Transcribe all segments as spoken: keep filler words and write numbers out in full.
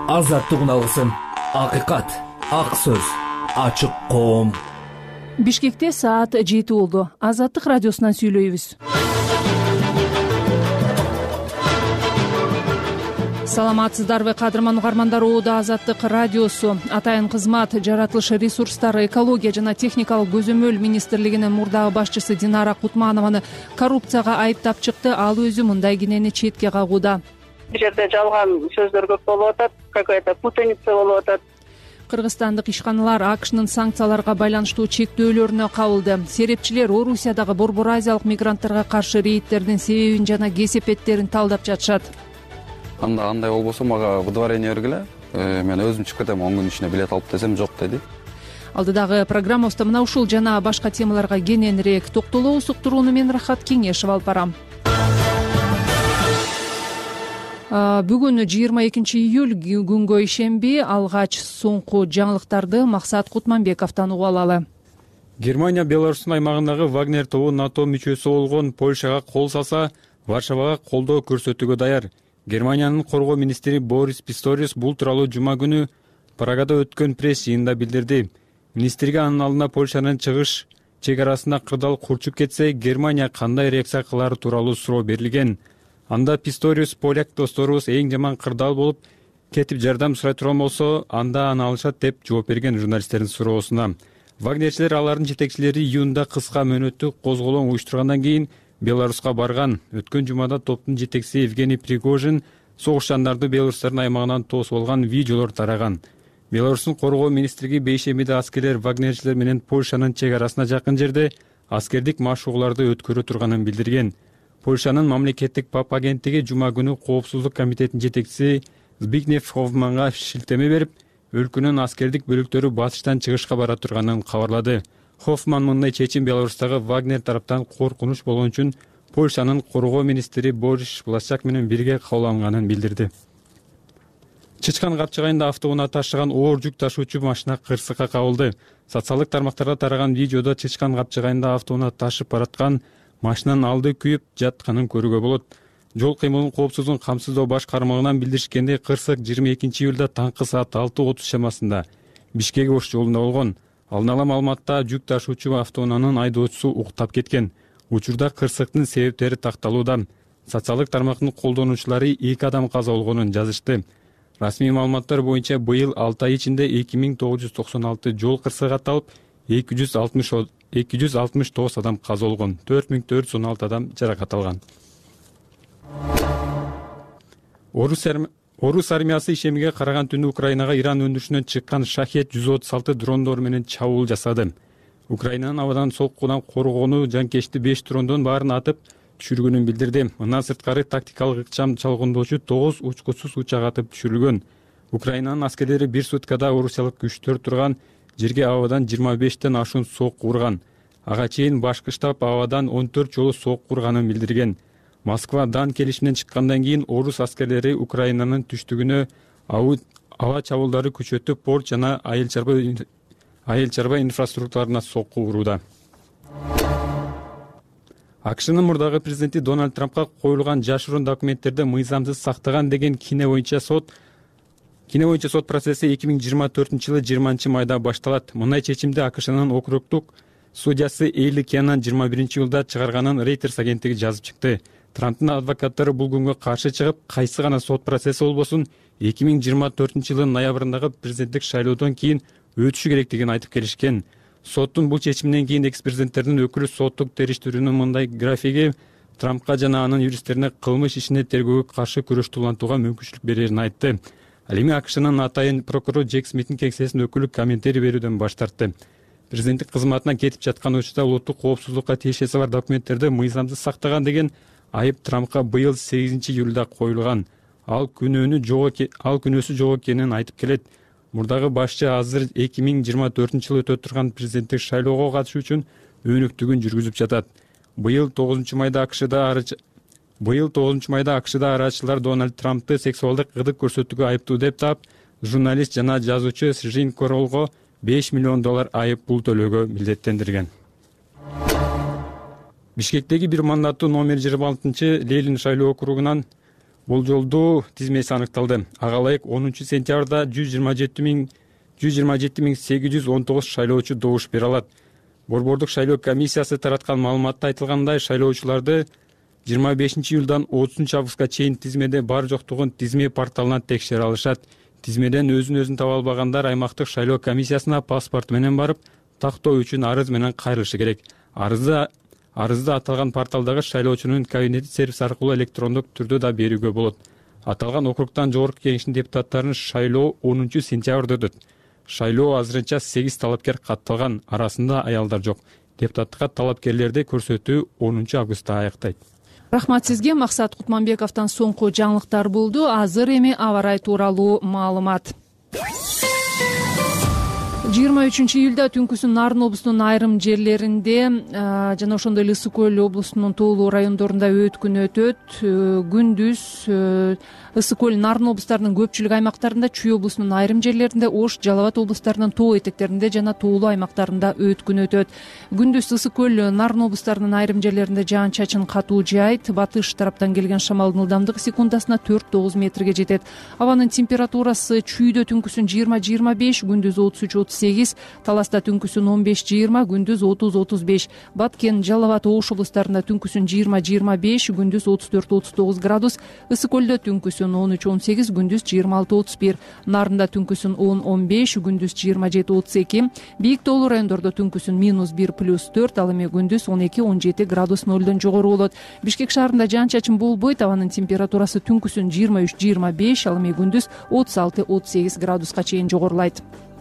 азаттык алгысым, акыйкат, ак сөз, ачык коом. Бишкекте саат жети болду. Азаттык радиосунан сүйлөйбүз. Саламатсыздарбы кадырман угармандар, Оодо Азаттык радиосу. Атайын кызмат жаратылыш ресурстары, экология жана техникалык көзөмөл министрлигинин мурдагы башчысы Динара Кутманованы коррупцияга айыптап чыкты. Ал өзү мындай кинени четке кагууда. Бул жерде жалган сөздөр көп болуп атат, какая-то путаница болуп атат. Кыргызстандык ишканалар АКШнын санкцияларга байланыштуу чектөөлөрүнө кабылды. Серепчилер Орусиядагы Борбор Азиялык мигранттарга каршы рейдтердин себебин жана кесепеттерин талдап жатышат. Анда андай болбосо мага выдворение бергиле, мен өзүм чыгып кетем, он күн ичинде билет алып десем жок деди. Алдыдагы программабызда мына ушул жана башка темаларга кененирээк токтолобуз. Уктурууну мен Рахат Кеңешев алып барам. Бүгүн жыйырма экинчи июль күнгө ишемби. Алгач соңку жаңылыктарды Максат Кутманбековдон угуп алалы. Германия Беларустун аймагындагы Вагнер тобу НАТО мүчөсү болгон Польшага кол салса, Варшавага колдоо көрсөтүүгө даяр. Германиянын коргоо министри Борис Писториус бул тууралуу жума күнү Прагада өткөн пресс жыйынында билдирди. Министрге анын алдына Польшанын чыгыш чек арасында кырдаал курчуп кетсе, Германия кандай реакция кылары тууралуу суроо берилген. Анда Писториус поляк досторубуз эң жаман кырдаал болуп кетип жардам сурай турган болсо, анда аны алышат деп жооп берген журналисттердин суроосуна. Вагнерчилер алардын жетекчилери июнда кыска мөөнөттүү козголоң уюштургандан кийин Беларуска барган. Өткөн жумада топтун жетекчиси Евгений Пригожин согушчандарды Беларустардын аймагынан тосуп алган видеолор тараган. Беларустун коргоо министрлиги бейшембиде аскерлер вагнерчилер менен Польшанын чек арасына жакын жерде аскердик машыгууларды өткөрө турганын билдирген. Польшанын мамлекеттик ПАП агенттиги жума күнү коопсуздук комитетинин жетекчиси Збигнев Хоффманга шилтеме берип, өлкөнүн аскердик бөлүктөрү батыштан чыгышка бара турганын кабарлады. Хоффман мындай чечим Беларустагы Вагнер тараптан коркунуч болгон үчүн Польшанын коргоо министри Борис Блащак менен бирге кабыл алынганын билдирди. Чычкан капчыгайында автоунаа ташыган оор жүк ташуучу машина кырсыкка кабылды. Социалдык тармактарда тараган видеодо Чычкан капчыгайында автоунаа ташып бараткан машинанын алды күйүп жатканын көрүүгө болот. Жол кыймылын коопсуздугун камсыздоо баш кармагынан билдиришкендей, кырсык жыйырма экинчи июлда таңкы саат алты отуз чамасында Бишкек Ош жолунда болгон. Алдын ала маалыматта жүк ташуучу автоунаанын айдоочусу уктап кеткен. Учурда кырсыктын себептери такталууда. Социалдык тармактын колдонуучулары эки адам каза болгонун жазышты. Расмий маалыматтар боюнча быйыл алты ай ичинде эки миң тогуз жүз токсон алты жол кырсыгы катталып, эки жүз алтымыш тогуз адам каза болгон, төрт миң төрт жүз он алты адам жаракат алган. Орус армиясы ишемиге караган түнү Украинага Иран өндүрүшүнөн чыккан Шахет жүз отуз алты дрондор менен чабуул жасады. Украинанын абадан соккудан коргонуу жанкечти беш дрондун баарын атып түшүргөнүн билдирди. Мындан сырткары тактикалык ыкчам чалгындоочу тогуз учкучсуз учак атып түшүрүлгөн. Украинанын аскерлери бир суткада орусиялык күчтөр турган жерге абадан жыйырма бештен ашуун сокку урган. Ага чейин башкы штаб абадан он төрт жолу сокку урганын билдирген. Москва дан келишиминен чыккандан кийин орус аскерлери Украинанын түштүгүнө аба чабуулдары күчөтүп, порт жана айыл чарба инфраструктураларына сокку урууда. АКШнын мурдагы президенти Дональд Трампка коюлган жашыруун документтерди мыйзамсыз сактаган деген кине боюнча сот Кине боюнча сот процесси эки миң жыйырма төртүнчү жылы жыйырманчы майда башталат. Мындай чечимди АКШнын округдук судьясы Эйли Кеннан жыйырма биринчи июлда чыгарганын Reuters агенттиги жазып чыкты. Трамптын адвокаттары бул күнгө каршы чыгып, кайсы гана сот процесси болбосун эки миң жыйырма төртүнчү жылдын ноябрындагы президенттик шайлоодон кийин өтүшү керектигин айтып келишкен. Соттун бул чечиминен кийин экс-президенттердин өкүлү соттук териштирүүнүн мындай графиги Трампка жана анын юристтерине кылмыш ишине тергөөгө каршы күрөштү улантууга мүмкүнчүлүк берерин айтты. Ал эми АКШнын атайын прокурору Джек Смиттин кеңсесинин өкүлү комментарий берүүдөн баш тартты. Президенттик кызматынан кетип жаткан учурда улуттук коопсуздукка тиешеси бар документтерди мыйзамсыз сактаган деген айып Трампка быйыл сегизинчи июлда коюлган. Ал күнөөнү жок ал күнөөсү жок экенин айтып келет. Мурдагы башчы азыр эки миң жыйырма төртүнчү жылы өтө турган президенттик шайлоого катышуу үчүн өнүктүгүн жүргүзүп жатат. Быйыл тогузунчу майда АКШда Быйыл тогузунчу майда АКШда арачылар Дональд Трампты сексуалдык кырдык көрсөтүүгө айыптуу деп таап, журналист жана жазуучу Сжин Королго беш миллион доллар айып пул төлөөгө милдеттендирген. Бишкектеги бир мандаттуу номер жыйырма алтынчы Ленин шайлоо округунан болжолдуу тизмеси аныкталды. Ага ылайык онунчу сентябрда жүз жыйырма жети миң жүз жыйырма жети миң сегиз жүз он тогуз шайлоочу добуш бере алат. Борбордук шайлоо комиссиясы тараткан маалыматта айтылгандай, шайлоочуларды жыйырма бешинчи июлдан отузунчу августка чейин тизмеде бар жоктугун тизме порталынан текшере алышат. Тизмеден өзүн өзүн таба албагандар аймактык шайлоо комиссиясына паспорт менен барып, тактоо үчүн арыз менен кайрылышы керек. Арызды арызды аталган порталдагы шайлоочунун кабинети сервис аркылуу электрондук түрдө да берүүгө болот. Аталган округтан жогорку кеңештин депутаттарынын шайлоо онунчу сентябрда өтөт. Шайлоо азырынча сегиз талапкер катталган, арасында аялдар жок. Депутаттыкка талапкерлерди көрсөтүү онунчу августта аяктайт. Рахмат сизге. Максат Кутманбековдон соңку жаңылыктар болду. Азыр эми аба ырайы тууралуу маалымат. жыйырма үчүнчү июлда түнкүсүн Нарын облусунун айрым жерлеринде жана ошондой эле Ысык көл облусунун тоолуу райондорунда өткүн өтөт. Күндүз Ысык көл, Нарын облустарынын көпчүлүк аймактарында, Чүй облусунун айрым жерлеринде, Ош, Жалал Абад облустарынын тоо этектеринде жана тоолуу аймактарында өткүн өтөт. Күндүз Ысык көл, Нарын облустарынын айрым жерлеринде жаан-чачын катуу жаайт. Батыш тараптан келген шамалдын ылдамдыгы секундасына төрт тогуз метрге жетет. Абанын температурасы Чүйдө түнкүсүн жыйырма жыйырма беш, күндүз отуз үч отуз сегиз, Таласта түнкүсүн он беш жыйырма, күндүз отуз отуз беш. Баткен, Жалал Абад, Ош облустарында түнкүсүн жыйырма жыйырма беш, күндүз отуз төрт отуз тогуз градус. Ысык көлдө түнкүсүн он үч он сегиз, күндүз жыйырма алты отуз бир. Нарында түнкүсүн он он беш, күндүз жыйырма жети отуз эки. Бийик тоолуу райондордо түнкүсүн минус бир плюс төрт, ал эми күндүз он эки он жети градус нөлдөн жогору болот. Бишкек шаарында жаан-чачын болбойт. Абанын температурасы түнкүсүн жыйырма үч жыйырма беш, ал эми күндүз отуз алты отуз сегиз градуска чейин жогорулайт.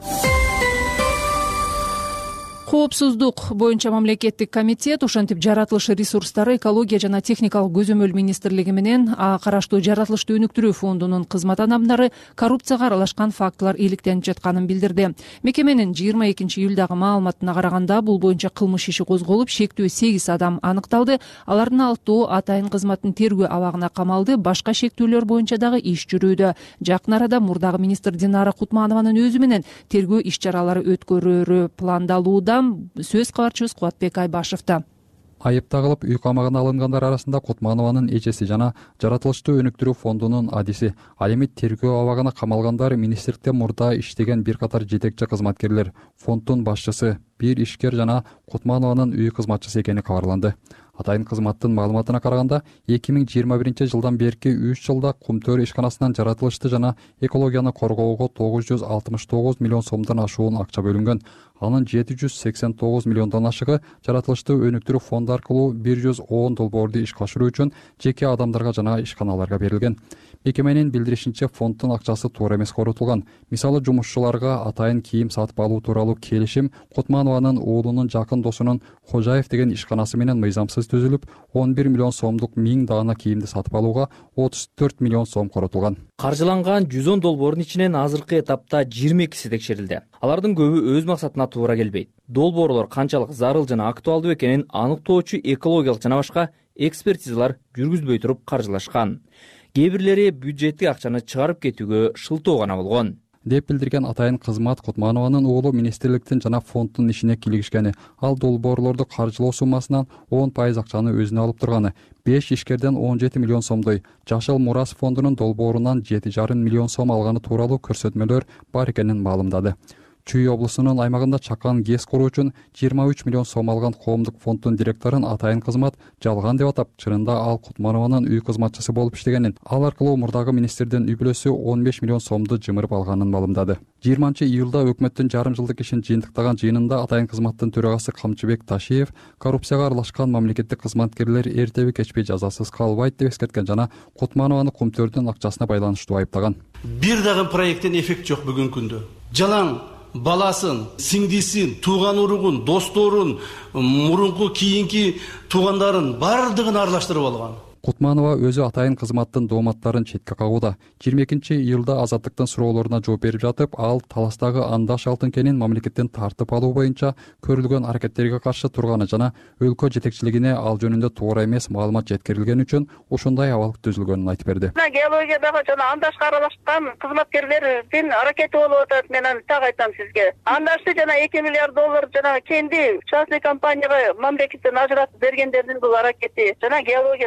Коопсуздук боюнча мамлекеттик комитет, ошентип жаратылыш ресурстары, экология жана техникалык көзөмөл министрлиги менен караштуу жаратылышты өнүктүрүү фондунун кызмат адамдары коррупцияга аралашкан фактылар иликтенип жатканын билдирди. Мекеменин жыйырма экинчи июлдагы маалыматына караганда, бул боюнча кылмыш иши козголуп, шектүү сегиз адам аныкталды. Алардын алтоо атайын кызматтын тергөө абагына камалды. Башка шектүүлөр боюнча дагы иш жүрүүдө. Жакын арада мурдагы министр Динара Кутманованын өзү менен тергөө иш чаралары өткөрүүрү пландалууда. Сөз кабарчыбыз Кубатбек Айбашевда. Айыпталып үй камагына алынгандар арасында Кутманованын эжеси жана жаратылышты өнүктүрүү фондунун адиси. Ал эми тергөө абагына камалгандар министрликте мурда иштеген бир катар жетекчи кызматкерлер, фонддун башчысы, бир ишкер жана Кутманованын үй кызматчысы экени кабарланды. Атайын кызматтын маалыматына караганда, эки миң жыйырма биринчи жылдан берки үч жылда Кумтөр ишканасынан жаратылышты жана экологияны коргоого тогуз жүз алтымыш тогуз миллион сомдон ашуун акча бөлүнгөн. Анын жети жүз сексен тогуз миллиондон ашыгы жаратылышты өнүктүрүү фонду аркылуу бир жүз он долбоорду ишке ашыруу үчүн жеке адамдарга жана ишканаларга берилген. Мекеменин билдиришинче, фонддун акчасы туура эмес корутулган. Мисалы, жумушчуларга атайын кийим сатып алуу тууралуу келишим Кутманованын уулунун жакын досунун Кожаев деген ишканасы менен мыйзамсыз түзүлүп, он бир миллион сомдук миң даана кийимди сатып алууга отуз төрт миллион сом коротулган. Каржыланган жүз он долбоордун ичинен азыркы этапта жыйырма экиси текшерилди. Алардын көбү өз максатына туура келбейт. Долбоорлор канчалык зарыл жана актуалдуу экенин аныктоочу экологиялык жана башка экспертизалар жүргүзбөй туруп каржылашкан. Кээ бирлери бюджеттик акчаны чыгарып кетүүгө шылтоо гана болгон, деп билдирген атайын кызмат Кутманованын уулу министрликтин жана фонддун ишине килигишкени. Ал долбоорлорду каржылоо суммасынан он пайыз акчаны өзүнө алып турганы, беш ишкерден он жети миллион сомдой, Жашыл Мурас фондунун долбоорунан жети жарым миллион сом алганы тууралуу көрсөтмөлөр бар экенин маалымдады. Чүй облусунун аймагында чакан ГЭС куруу үчүн жыйырма үч миллион сом алган коомдук фонддун директорун атайын кызмат жалган деп атап, чынында ал Кутманованын үй кызматчысы болуп иштегенин, ал аркылуу мурдагы министрдин үй бүлөсү он беш миллион сомду жымырып алганын маалымдады. жыйырманчы июлда өкмөттүн жарым жылдык ишин жыйынтыктаган жыйынында атайын кызматтын төрагасы Камчыбек Ташиев коррупцияга аралашкан мамлекеттик кызматкерлер эртеби кечпей жазасыз калбайт деп эскерткен жана Кутманованы Кумтөрдүн акчасына байланыштуу айыптаган. Бир дагы проекттен эффект жок бүгүнкү күндө. Жалаң баласын, сиңдисин, тууган уругун, досторун, мурунку кийинки туугандарын бардыгын аралаштырып алган. Кутманова өзү атайын кызматтын дооматтарын четке кагууда. жыйырма экинчи июлда Азаттыктын суроолоруна жооп берип жатып, ал Таластагы Андаш алтын кенин мамлекеттен тартып алуу боюнча көрүлгөн аракеттерге каршы турганы жана өлкө жетекчилигине ал жөнүндө туура эмес маалымат жеткирилгени үчүн ушундай абал түзүлгөнүн айтып берди. Геологиядагы жана Андашка аралашкан кызматкерлердин аракети болуп атат. Мен аны так айтам сизге. Андашты жана эки миллиард доллар жана кенди частный компанияга мамлекеттен ажыратып бергендердин бул аракети жана геологиядагы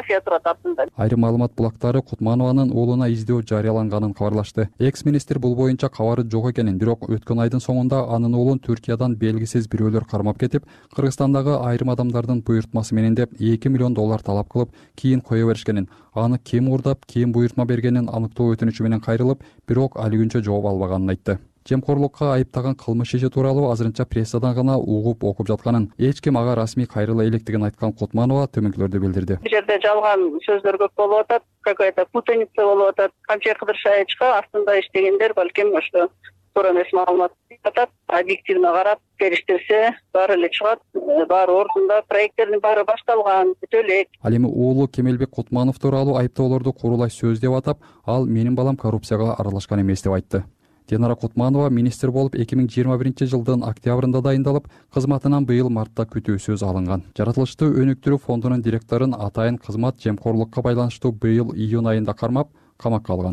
мафия турат артында. Айрым маалымат булактары Кутманованын уулуна издөө жарыяланганын кабарлашты. Экс министр бул боюнча кабары жок экенин, бирок өткөн айдын соңунда анын уулун Түркиядан белгисиз бирөөлөр кармап кетип, Кыргызстандагы айрым адамдардын буйртмасы менен деп эки миллион доллар талап кылып, кийин кое беришкенин, аны ким уурдап, ким буйртма бергенин аныктоо өтүнүчү менен кайрылып, бирок али күнчө жооп албаганын айтты. Жемкорлукка айыптаган кылмыш иши тууралуу азырынча прессадан гана угуп окуп жатканын, эч ким ага расмий кайрыла электигин айткан Кутманова төмөнкүлөрдү билдирди. Бул жерде жалган сөздөр көп болуп атат, какая-то путаница болуп атат. Камчы Кыдыршаевичка астында иштегендер балким ошо туура эмес маалымат атат. Объективно карап териштирсе, баары эле чыгат, баары ордунда, проекттердин баары башталган, бүтө элек. Ал эми уулу Кемелбек Кутманов тууралуу айыптоолорду курулай сөз деп атап, ал менин балам коррупцияга аралашкан эмес деп айтты. Динара Кутманова министр болуп эки миң жыйырма биринчи жылдын октябрында дайындалып, кызматынан быйыл мартта күтүү сөз алынган. Жаратылыштуу өнүктүрүү фондунун директорун атайын кызмат жемкорлукка байланыштуу быйыл июнь айында кармап, камакка алган.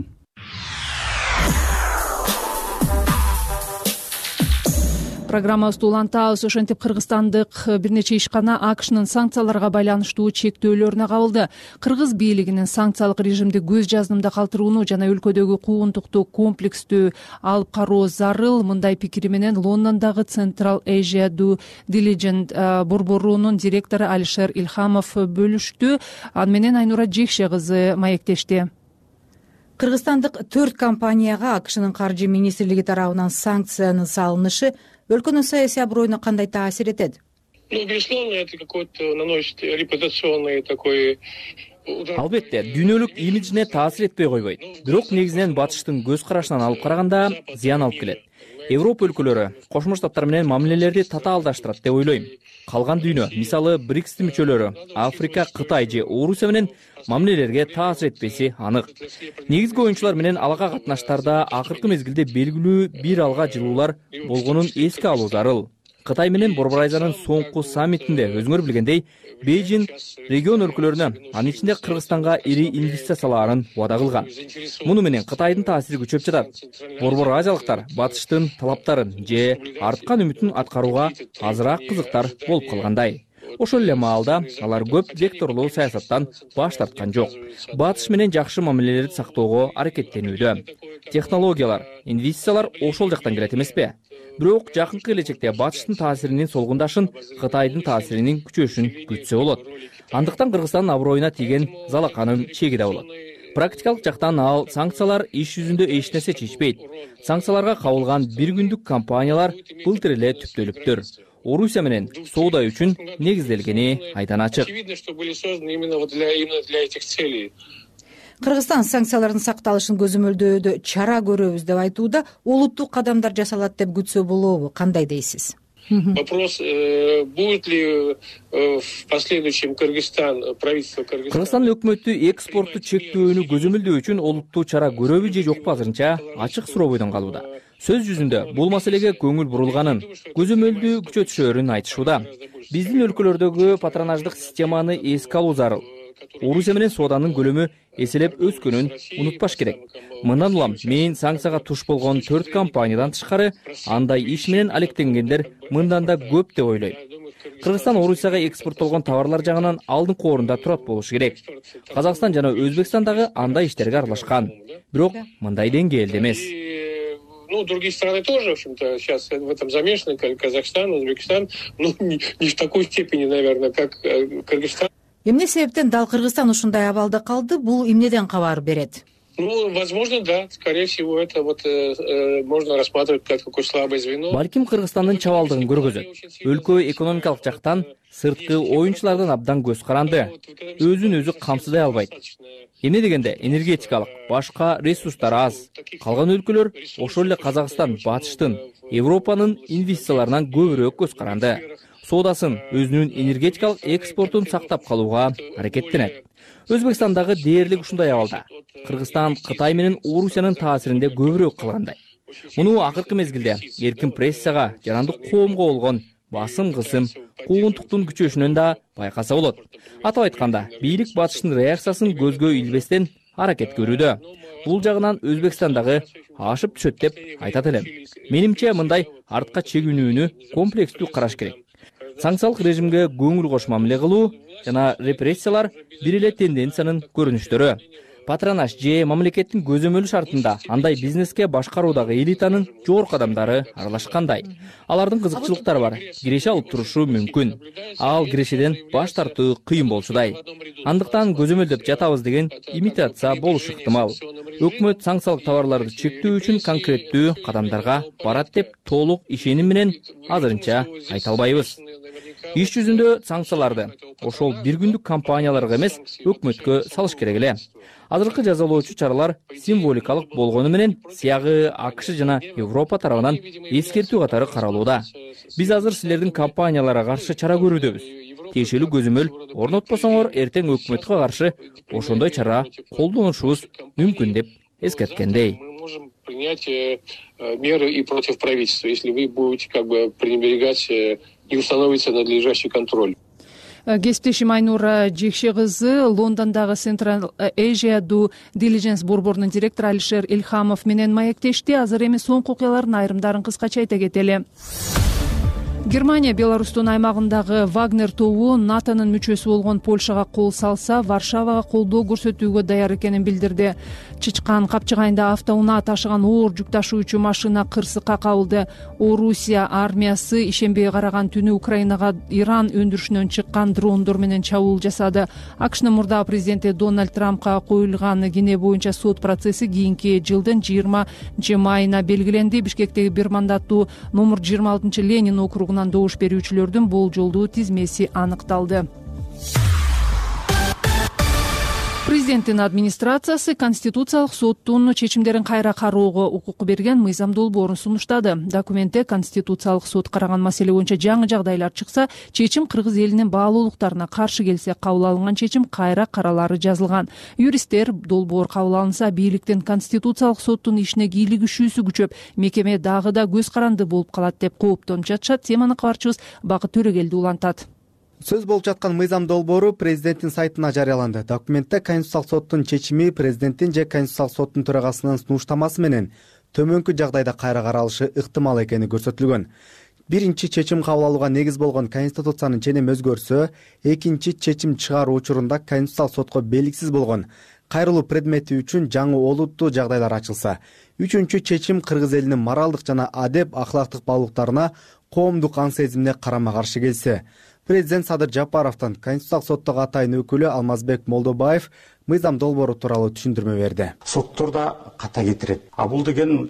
Программабызды улантабыз. Ошентип Кыргызстандык бир нече ишкана АКШнын санкцияларга байланыштуу чектөөлөрүнө кабылды. Кыргыз бийлигинин санкциялык режимди көз жаздымда калтырууну жана өлкөдөгү куугунтукту комплекстүү алып кароо зарыл. Мындай пикири менен Лондондогу Central Asia Due Diligence борборунун директору Алишер Илхамов бөлүштү. Аны менен Айнура Жекше кызы маектешти. Кыргызстандык төрт компанияга АКШнын каржы министрлиги тарабынан санкциянын салынышы өлкөнүн саясий аброюна кандай таасир этет? Ну, безусловно, это какой-то наносит репутационный такой удар. Албетте, дүйнөлүк имиджине таасир этпей койбойт. Бирок негизинен батыштын көз карашынан алып караганда зыян алып келет. Европа өлкөлөрү Кошмо Штаттар менен мамилелерди татаалдаштырат деп ойлойм. Калган дүйнө, мисалы БРИКСтин мүчөлөрү, Африка, Кытай же Орусия менен мамилелерге таасир этпеси анык. Негизги оюнчулар менен алака катнаштарда акыркы мезгилде белгилүү бир алга жылуулар болгонун эске алуу зарыл. Кытай менен Борбор Азиянын соңку саммитинде өзүңөр билгендей, Бейжин регион өлкөлөрүнө, анын ичинде Кыргызстанга ири инвестицияларын убада кылган. Муну менен Кытайдын таасири күчөп жатат. Борбор азиялыктар батыштын талаптарын же арткан үмүтүн аткарууга азыраак кызыктар болуп калгандай. Ошол эле маалда алар көп векторлуу саясаттан баш тарткан жок. Батыш менен жакшы мамилелерди сактоого аракеттенүүдө. Технологиялар, инвестициялар ошол жактан келет эмеспи? Бирок жакынкы келечекте батыштын таасиринин солгундашын, Кытайдын таасиринин күчөшүн күтсө болот. Андыктан Кыргызстандын аброюна тийген залаканын чеги да болот. Практикалык жактан ал санкциялар иш жүзүндө эч нерсе чечпейт. Санкцияларга кабылган бир күндүк компаниялар былтыр эле түптөлүптүр. Орусия менен соода үчүн негизделгени айдан ачык. Кыргызстан санкциялардын сакталышын көзөмөлдөөдө чара көрөбүз деп айтууда, улуттук кадамдар жасалат деп күтсө болобу? Кандай дейсиз? Вопрос, будет ли в последующем Кыргызстан, правительство Кыргызстана... Кыргызстан өкмөтү экспортту чектөөнү көзөмөлдөө үчүн олуттуу чара көрөбү же жокпу азырынча ачык сурообойдон калууда. Сөз жүзүндө бул маселеге көңүл бурулганын, көзөмөлдүү күчөтүшөрүн айтышууда. Биздин өлкөлөрдөгү патронаждык системаны эске алуу зарыл. Орусия менен сооданын көлөмү эселеп өскөнүн унутпаш керек. Мындан улам мен санкцияга туш болгон төрт компаниядан тышкары андай иш менен алектенгендер мындан да көп деп ойлойм. Кыргызстан Орусияга экспорттолгон товарлар жагынан алдыңкы орунда турат болушу керек. Казакстан жана Өзбекстан дагы андай иштерге аралашкан. Бирок мындай деңгээлде эмес. Ну, другие страны тоже, в общем-то, сейчас в этом замешаны, как Казахстан, Узбекистан, ну, не, не в такой степени, наверное, как Кыргызстан. Эмне себептен дал Кыргызстан ушундай абалда калды? Бул эмнеден кабар берет? Ну, возможно, да. Скорее всего, это вот э, можно рассматривать как такое слабое звено. Балким Кыргызстандын чабалдыгын көргөзөт. Өлкө экономикалык жактан сырткы оюнчулардан абдан көз каранды. Өзүн өзү камсыздай албайт. Эмне дегенде энергетикалык, башка ресурстар аз. Калган өлкөлөр, ошол эле Казакстан, батыштын, Европанын инвестицияларынан көбүрөөк көз каранды. Соодасын, өзүнүн энергетикалык экспортун сактап калууга аракеттенет. Өзбекстандагы дээрлик ушундай абалда. Кыргызстан Кытай менен Орусиянын таасиринде көбүрөөк калгандай. Муну акыркы мезгилде эркин прессага, жарандык коомго болгон басым кысым, куугунтуктун күчөшүнөн да байкаса болот. Атап айтканда, бийлик батыштын реакциясын көзгө илбестен аракет көрүүдө. Бул жагынан Өзбекстандагы ашып түшөт деп айтат элем. Менимче мындай артка чегүүнүүнү комплекстүү караш керек. Санкциялык режимге көңүл кош мамиле кылуу, жана репрессиялар бир эле тенденциянын көрүнүштөрү. Патронаж же мамлекеттин көзөмөлү шартында андай бизнеске башкаруудагы элитанын жогорку адамдары аралашкандай. Алардын кызыкчылыктары бар, киреше алып турушу мүмкүн. Ал кирешеден баш тартуу кыйын болчудай. Андыктан көзөмөлдөп жатабыз деген имитация болушу ыктымал. Өкмөт санкциялык товарларды чектөө үчүн конкреттүү кадамдарга барат деп толук ишеним менен азырынча айта албайбыз. Иш жүзүндө санкцияларды ошол бир күндүк компанияларга эмес, өкмөткө салыш керек эле. Азыркы жазалоочу чаралар символикалык болгону менен сиягы АКШ жана Европа тарабынан эскертүү катары каралууда. Биз азыр силердин компанияларга каршы чара көрүүдөбүз. Тиешелүү көзөмөл орнотпосоңор эртең өкмөткө каршы ошондой чара колдонушубуз мүмкүн деп эскерткендей. Принять меры и против правительства, если вы будете как бы пренебрегать, не установится надлежащий контроль. Кесиптешим Айнура Жекше кызы Лондондогу Central Asia Due Diligence борборунун директору Алишер Илхамов менен маектешти. Азыр эми соңку окуялардын айрымдарын кыскача айта кетели. Германия Беларустун аймагындагы Вагнер тобу НАТОнун мүчөсү болгон Польшага кол салса, Варшавага колдоо көрсөтүүгө даяр экенин билдирди. Чычкан капчыгайында автоунаа ташыган оор жүк ташуучу машина кырсыкка кабылды. Орусия армиясы ишембиге караган түнү Украинага Иран өндүрүшүнөн чыккан дрондор менен чабуул жасады. АКШнын мурдагы президенти Дональд Трампка коюлган кене боюнча сот процесси кийинки жылдын жыйырманчы майына белгиленди. Бишкектеги бир мандаттуу номер жыйырма алтынчы Ленин округунан добуш берүүчүлөрдүн болжолдуу тизмеси аныкталды. Президенттин администрациясы Конституциялык соттун чечимдерин кайра кароого укук берген мыйзам долбоорун сунуштады. Документте Конституциялык сот караган маселе боюнча жаңы жагдайлар чыкса, чечим кыргыз элинин баалуулуктарына каршы келсе, кабыл алынган чечим кайра каралары жазылган. Юристтер долбоор кабыл алынса, бийликтин Конституциялык соттун ишине кийлигишүүсү күчөп, мекеме дагы да көз каранды болуп калат деп кооптонуп жатышат. Теманы кабарчыбыз Бакыт Төрөгелди улантат. Сөз болуп жаткан мыйзам долбоору президенттин сайтына жарыяланды. Документте Конституциялык соттун чечими президенттин же Конституциялык соттун төрагасынын сунуштамасы менен төмөнкү жагдайда кайра каралышы ыктымал экени көрсөтүлгөн. Биринчи чечим кабыл алууга негиз болгон Конституциянын ченем өзгөрсө, экинчи чечим чыгаруу учурунда Конституциялык сотко белгисиз болгон кайрылуу предмети үчүн жаңы олуттуу жагдайлар ачылса, үчүнчү чечим кыргыз элинин моралдык жана адеп ахлактык баалуулуктарына, коомдук аң сезимине карама каршы келсе. Президент Садыр Жапаровдон Конституциялык соттогу атайын өкүлү Алмазбек Молдобаев мыйзам долбоору тууралуу түшүндүрмө берди. Сотторда ката кетирет. А бул деген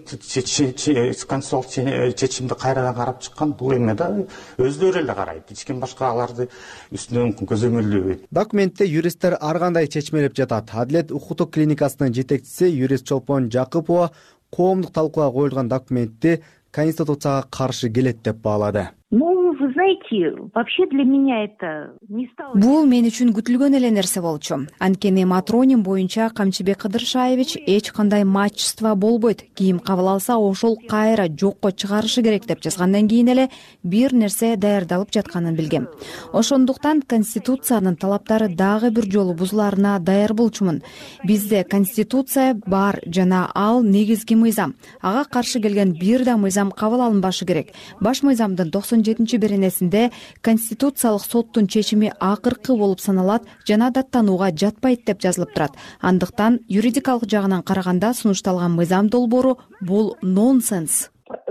конституциялык чечимди кайрадан карап чыккан, бул эми да өздөрү эле карайт. Эч ким башка аларды үстүнөн көзөмөлдөбөйт. Документте юристтер ар кандай чечмелеп жатат. Адилет укуктук клиникасынын жетекчиси юрист Чолпон Жакыпова коомдук талкууга коюлган документти Конституцияга каршы келет деп баалады. Вы знаете, вообще для меня это не стало... Бул мен үчүн күтүлгөн эле нерсе болчу. Анткени Матроним боюнча Камчыбек Кыдыршаевич эч кандай матчество болбойт. Кийим кабыл алса, ошол кайра жокко чыгарышы керек деп жазгандан кийин эле бир нерсе даярдалып жатканын билгем. Ошондуктан Конституциянын талаптары дагы бир жолу бузуларына даяр болчумун. Бизде Конституция бар жана ал негизги мыйзам. Ага каршы келген бир да мыйзам кабыл алынбашы керек. Баш мыйзамдын токсон жетинчи беренесинде Конституциялык соттун чечими акыркы болуп саналат жана даттанууга жатпайт деп жазылып турат. Андыктан юридикалык жагынан караганда сунушталган мыйзам долбоору бул нонсенс.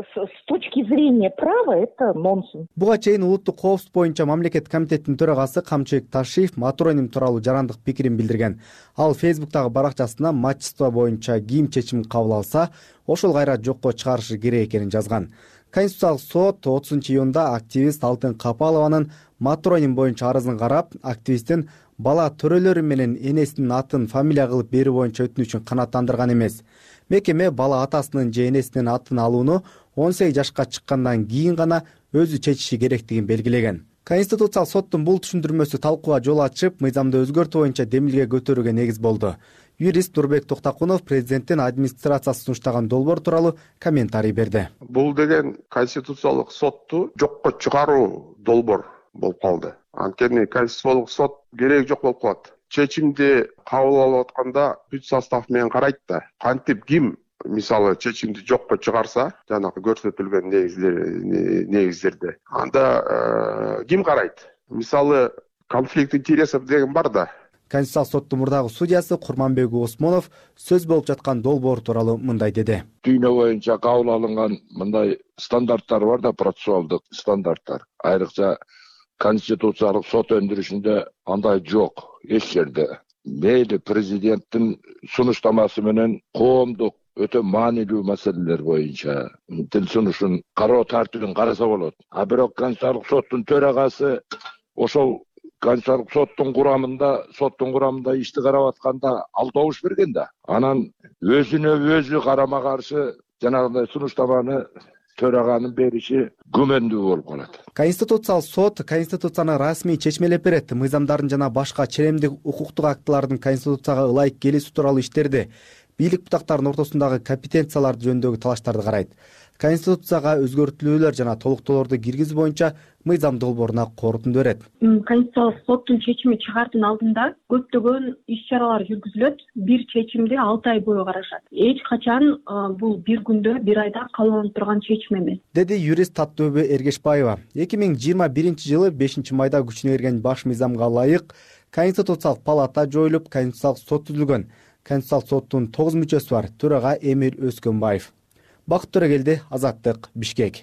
С точки зрения права это нонсенс. Буга чейин улуттук коопсуздук боюнча мамлекет комитетинин төрагасы Камчыбек Ташиев Матроним тууралуу жарандык пикирин билдирген. Ал Фейсбуктагы баракчасына матчество боюнча кийим чечим кабыл алса, ошол кайра жокко чыгарышы керек экенин жазган. Конституциялык сот отузунчу июнда активист Алтын Капалованын Матроним боюнча арызын карап, активисттин бала төрөлөрү менен энесинин атын фамилия кылып берүү боюнча өтүнүчүн канааттандырган эмес. Мекеме бала атасынын же энесинин атын алууну он сегиз жашка чыккандан кийин гана өзү чечиши керектигин белгилеген. Конституциялык соттун бул түшүндүрмөсү талкууга жол ачып, мыйзамды өзгөртүү боюнча демилге көтөрүүгө негиз болду. Юрист Нурбек Токтакунов президенттин администрациясы сунуштаган долбоор тууралуу комментарий берди. Бул деген Конституциялык сотту жокко чыгаруу долбоор болуп калды. Анткени Конституциялык сот кереги жок болуп калат. Чечимди кабыл алып атканда күч состав менен карайт да. Кантип ким мисалы чечимди жокко чыгарса, жанагы көрсөтүлгөн негиздер негиздерде, анда ким карайт? Мисалы конфликт интересов деген бар да. Конституциялык соттун мурдагы судьясы Курманбек Осмонов сөз болуп жаткан долбоор тууралуу мындай деди. Дүйнө боюнча кабыл алынган мындай стандарттар бар да, процессуалдык стандарттар. Айрыкча конституциялык сот өндүрүшүндө андай жок эч жерде. Мейли президенттин сунуштамасы менен коомдук өтө маанилүү маселелер боюнча тил сунушун кароо тартибин караса болот. А бирок конституциялык соттун төрагасы ошол конституциялык соттун курамында, соттун курамында ишти карап атканда ал добуш берген да. Анан өзүнө өзү карама каршы жанагындай сунуштаманы төраганын бериши күмөндүү болуп калат. Конституциялык сот конституцияны расмий чечмелеп берет. Мыйзамдардын жана башка ченемдик укуктук актылардын конституцияга ылайык келүүсү тууралуу иштерди, бийлик бутактарынын ортосундагы компетенциялар жөнүндөгү талаштарды карайт. Конституцияга өзгөртүүлөр жана толуктоолорду киргизүү боюнча мыйзам долбооруна корутунду берет. Конституциялык соттун чечими чыгаардын алдында көптөгөн иш-чаралар жүргүзүлөт. Бир чечимди алты ай бою карашат. Эч качан бул бир күндө, бир айда кабыл алынып турган чечим эмес, деди юрист Таттөбө Эргешбаева. эки миң жыйырма биринчи жылы бешинчи майда күчүнө кирген баш мыйзамга ылайык Конституциялык палата жоюлуп, Конституциялык сот түзүлгөн. Конституциялык соттун тогуз мүчөсү бар. Төрага Эмир Өскөнбаев. Бакыт Төрөгелди, Азаттык, Бишкек.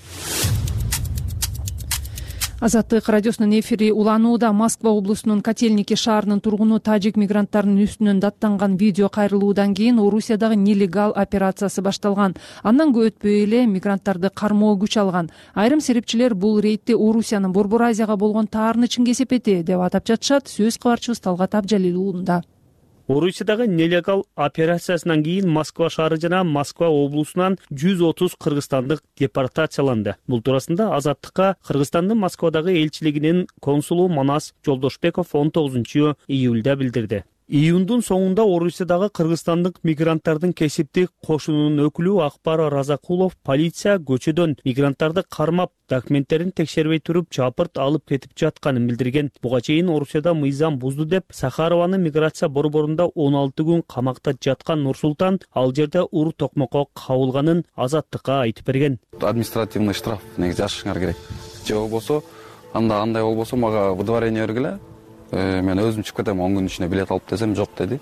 Азаттык радиосунун эфири уланууда. Москва облусунун Котельники шаарынын тургуну тажик мигранттарынын үстүнөн даттанган видео кайрылуудан кийин Орусиядагы нелегал операциясы башталган. Андан көп өтпөй эле мигранттарды кармоо күч алган. Айрым серепчилер бул рейдти Орусиянын Борбор Азияга болгон таарынычын кесепети деп атап жатышат. Сөз кабарчыбыз Талгат Абжалил уулунда. Орусиядагы нелегал операциясынан кийин Москва шаары жана Москва облусунан жүз отуз кыргызстандык депортацияланды. Бул туурасында Азаттыкка Кыргызстандын Москвадагы элчилигинин консулу Манас Жолдошбеков он тогузунчу июлда билдирди. Июндун соңунда Орусиядагы кыргызстандык мигранттардын кесиптик кошунунун өкүлү Акбар Разакулов полиция көчөдөн мигранттарды кармап, документтерин текшербей туруп чапырт алып кетип жатканын билдирген. Буга чейин Орусияда мыйзам бузду деп Сахарованын миграция борборунда он алты күн камакта жаткан Нурсултан ал жерде ур токмокко кабылганын Азаттыкка айтып берген. Административный штраф негизи ашыңар керек. Же болбосо, анда андай болбосо мага выдворение бергиле. Мен өзүм чыгып кетем, он күн ичинде билет алып десем, жок деди.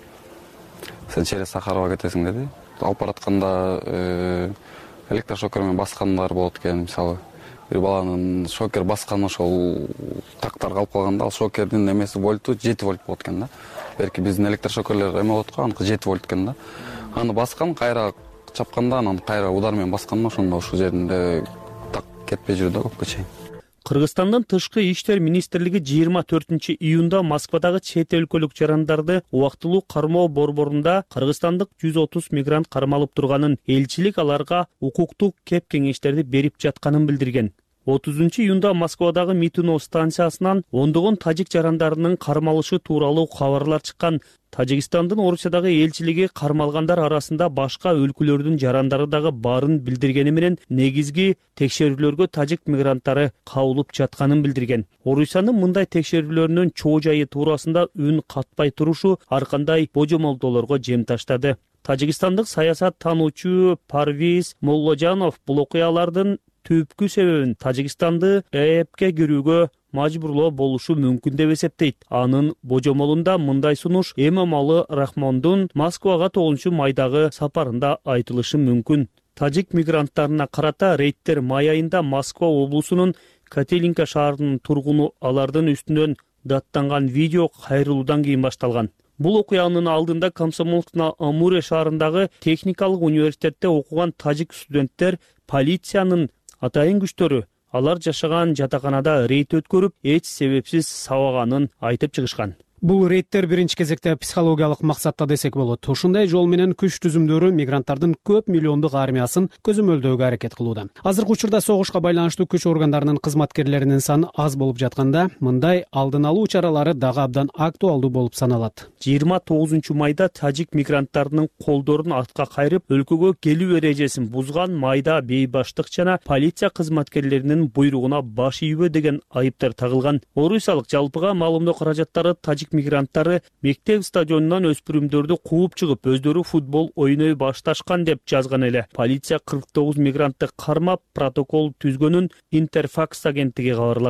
Сен через Сахарова кетесиң деди. Алып баратканда электрошокер менен баскандар болот экен, мисалы. Бир баланын шокер баскан ошол тактар калып калганда, ал шокердин эмеси вольту жети вольт болот экен да. Берки биздин электрошокерлер эме болот го, аныкы жети вольт экен да. Аны баскан, кайра чапканда, анан кайра удар менен басканда, ошондо ушул жеринде так кетпей жүрдү көпкө чейин. Кыргызстандын тышкы иштер министрлиги жыйырма төртүнчү июнда Москвадагы чет өлкөлүк жарандарды убактылуу кармоо борборунда кыргызстандык жүз отуз мигрант кармалып турганын, элчилик аларга укуктук кеп кеңештерди берип жатканын билдирген. отузунчу июнда Москвадагы Митуно станциясынан ондогон тажик жарандарынын кармалышы тууралуу кабарлар чыккан. Тажикстандын Орусиядагы элчилиги кармалгандар арасында башка өлкөлөрдүн жарандары дагы барын билдиргени менен негизги текшерүүлөргө тажик мигранттары кабылып жатканын билдирген. Орусиянын мындай текшерүүлөрүнүн чоо жайы туурасында үн катпай турушу ар кандай божомолдоолорго жем таштады. Тажикстандык саясат таануучу Парвиз Молложанов бул окуялардын түпкү себебин Тажикстанды ЭЭПке кирүүгө мажбурлоо болушу мүмкүн деп эсептейт. Анын божомолунда мындай сунуш Эмомалы Рахмондун Москвага тогузунчу майдагы сапарында айтылышы мүмкүн. Тажик мигранттарына карата рейдтер май айында Москва облусунун Котельники шаарынын тургуну алардын үстүнөн даттанган видео кайрылуудан кийин башталган. Бул окуянын алдында Комсомольск на Амуре шаарындагы техникалык университетте окуган тажик студенттер полициянын атайын күчтөрү алар жашаган жатаканада рейд өткөрүп, эч себепсиз сабаганын айтып чыгышкан. Бул рейдтер биринчи кезекте психологиялык максатта десек болот. Ушундай жол менен күч түзүмдөрү мигранттардын көп миллиондук армиясын көзөмөлдөөгө аракет кылууда. Азыркы учурда согушка байланыштуу күч органдарынын кызматкерлеринин саны аз болуп жатканда, мындай алдын алуу чаралары дагы абдан актуалдуу болуп саналат. жыйырма тогузунчу майда тажик мигранттарынын колдорун артка кайрып, өлкөгө келүү эрежесин бузган майда бейбаштык жана полиция кызматкерлеринин буйругуна баш ийбөө деген айыптар тагылган. Орусиялык жалпыга маалымдоо каражаттары тажик мигранттары мектеп стадионунан өспүрүмдөрдү кууп чыгып, өздөрү футбол ойной башташкан деп жазган эле. Полиция кырк тогуз мигрантты кармап, протокол түзгөнүн Интерфакс агенттиги кабарлаган.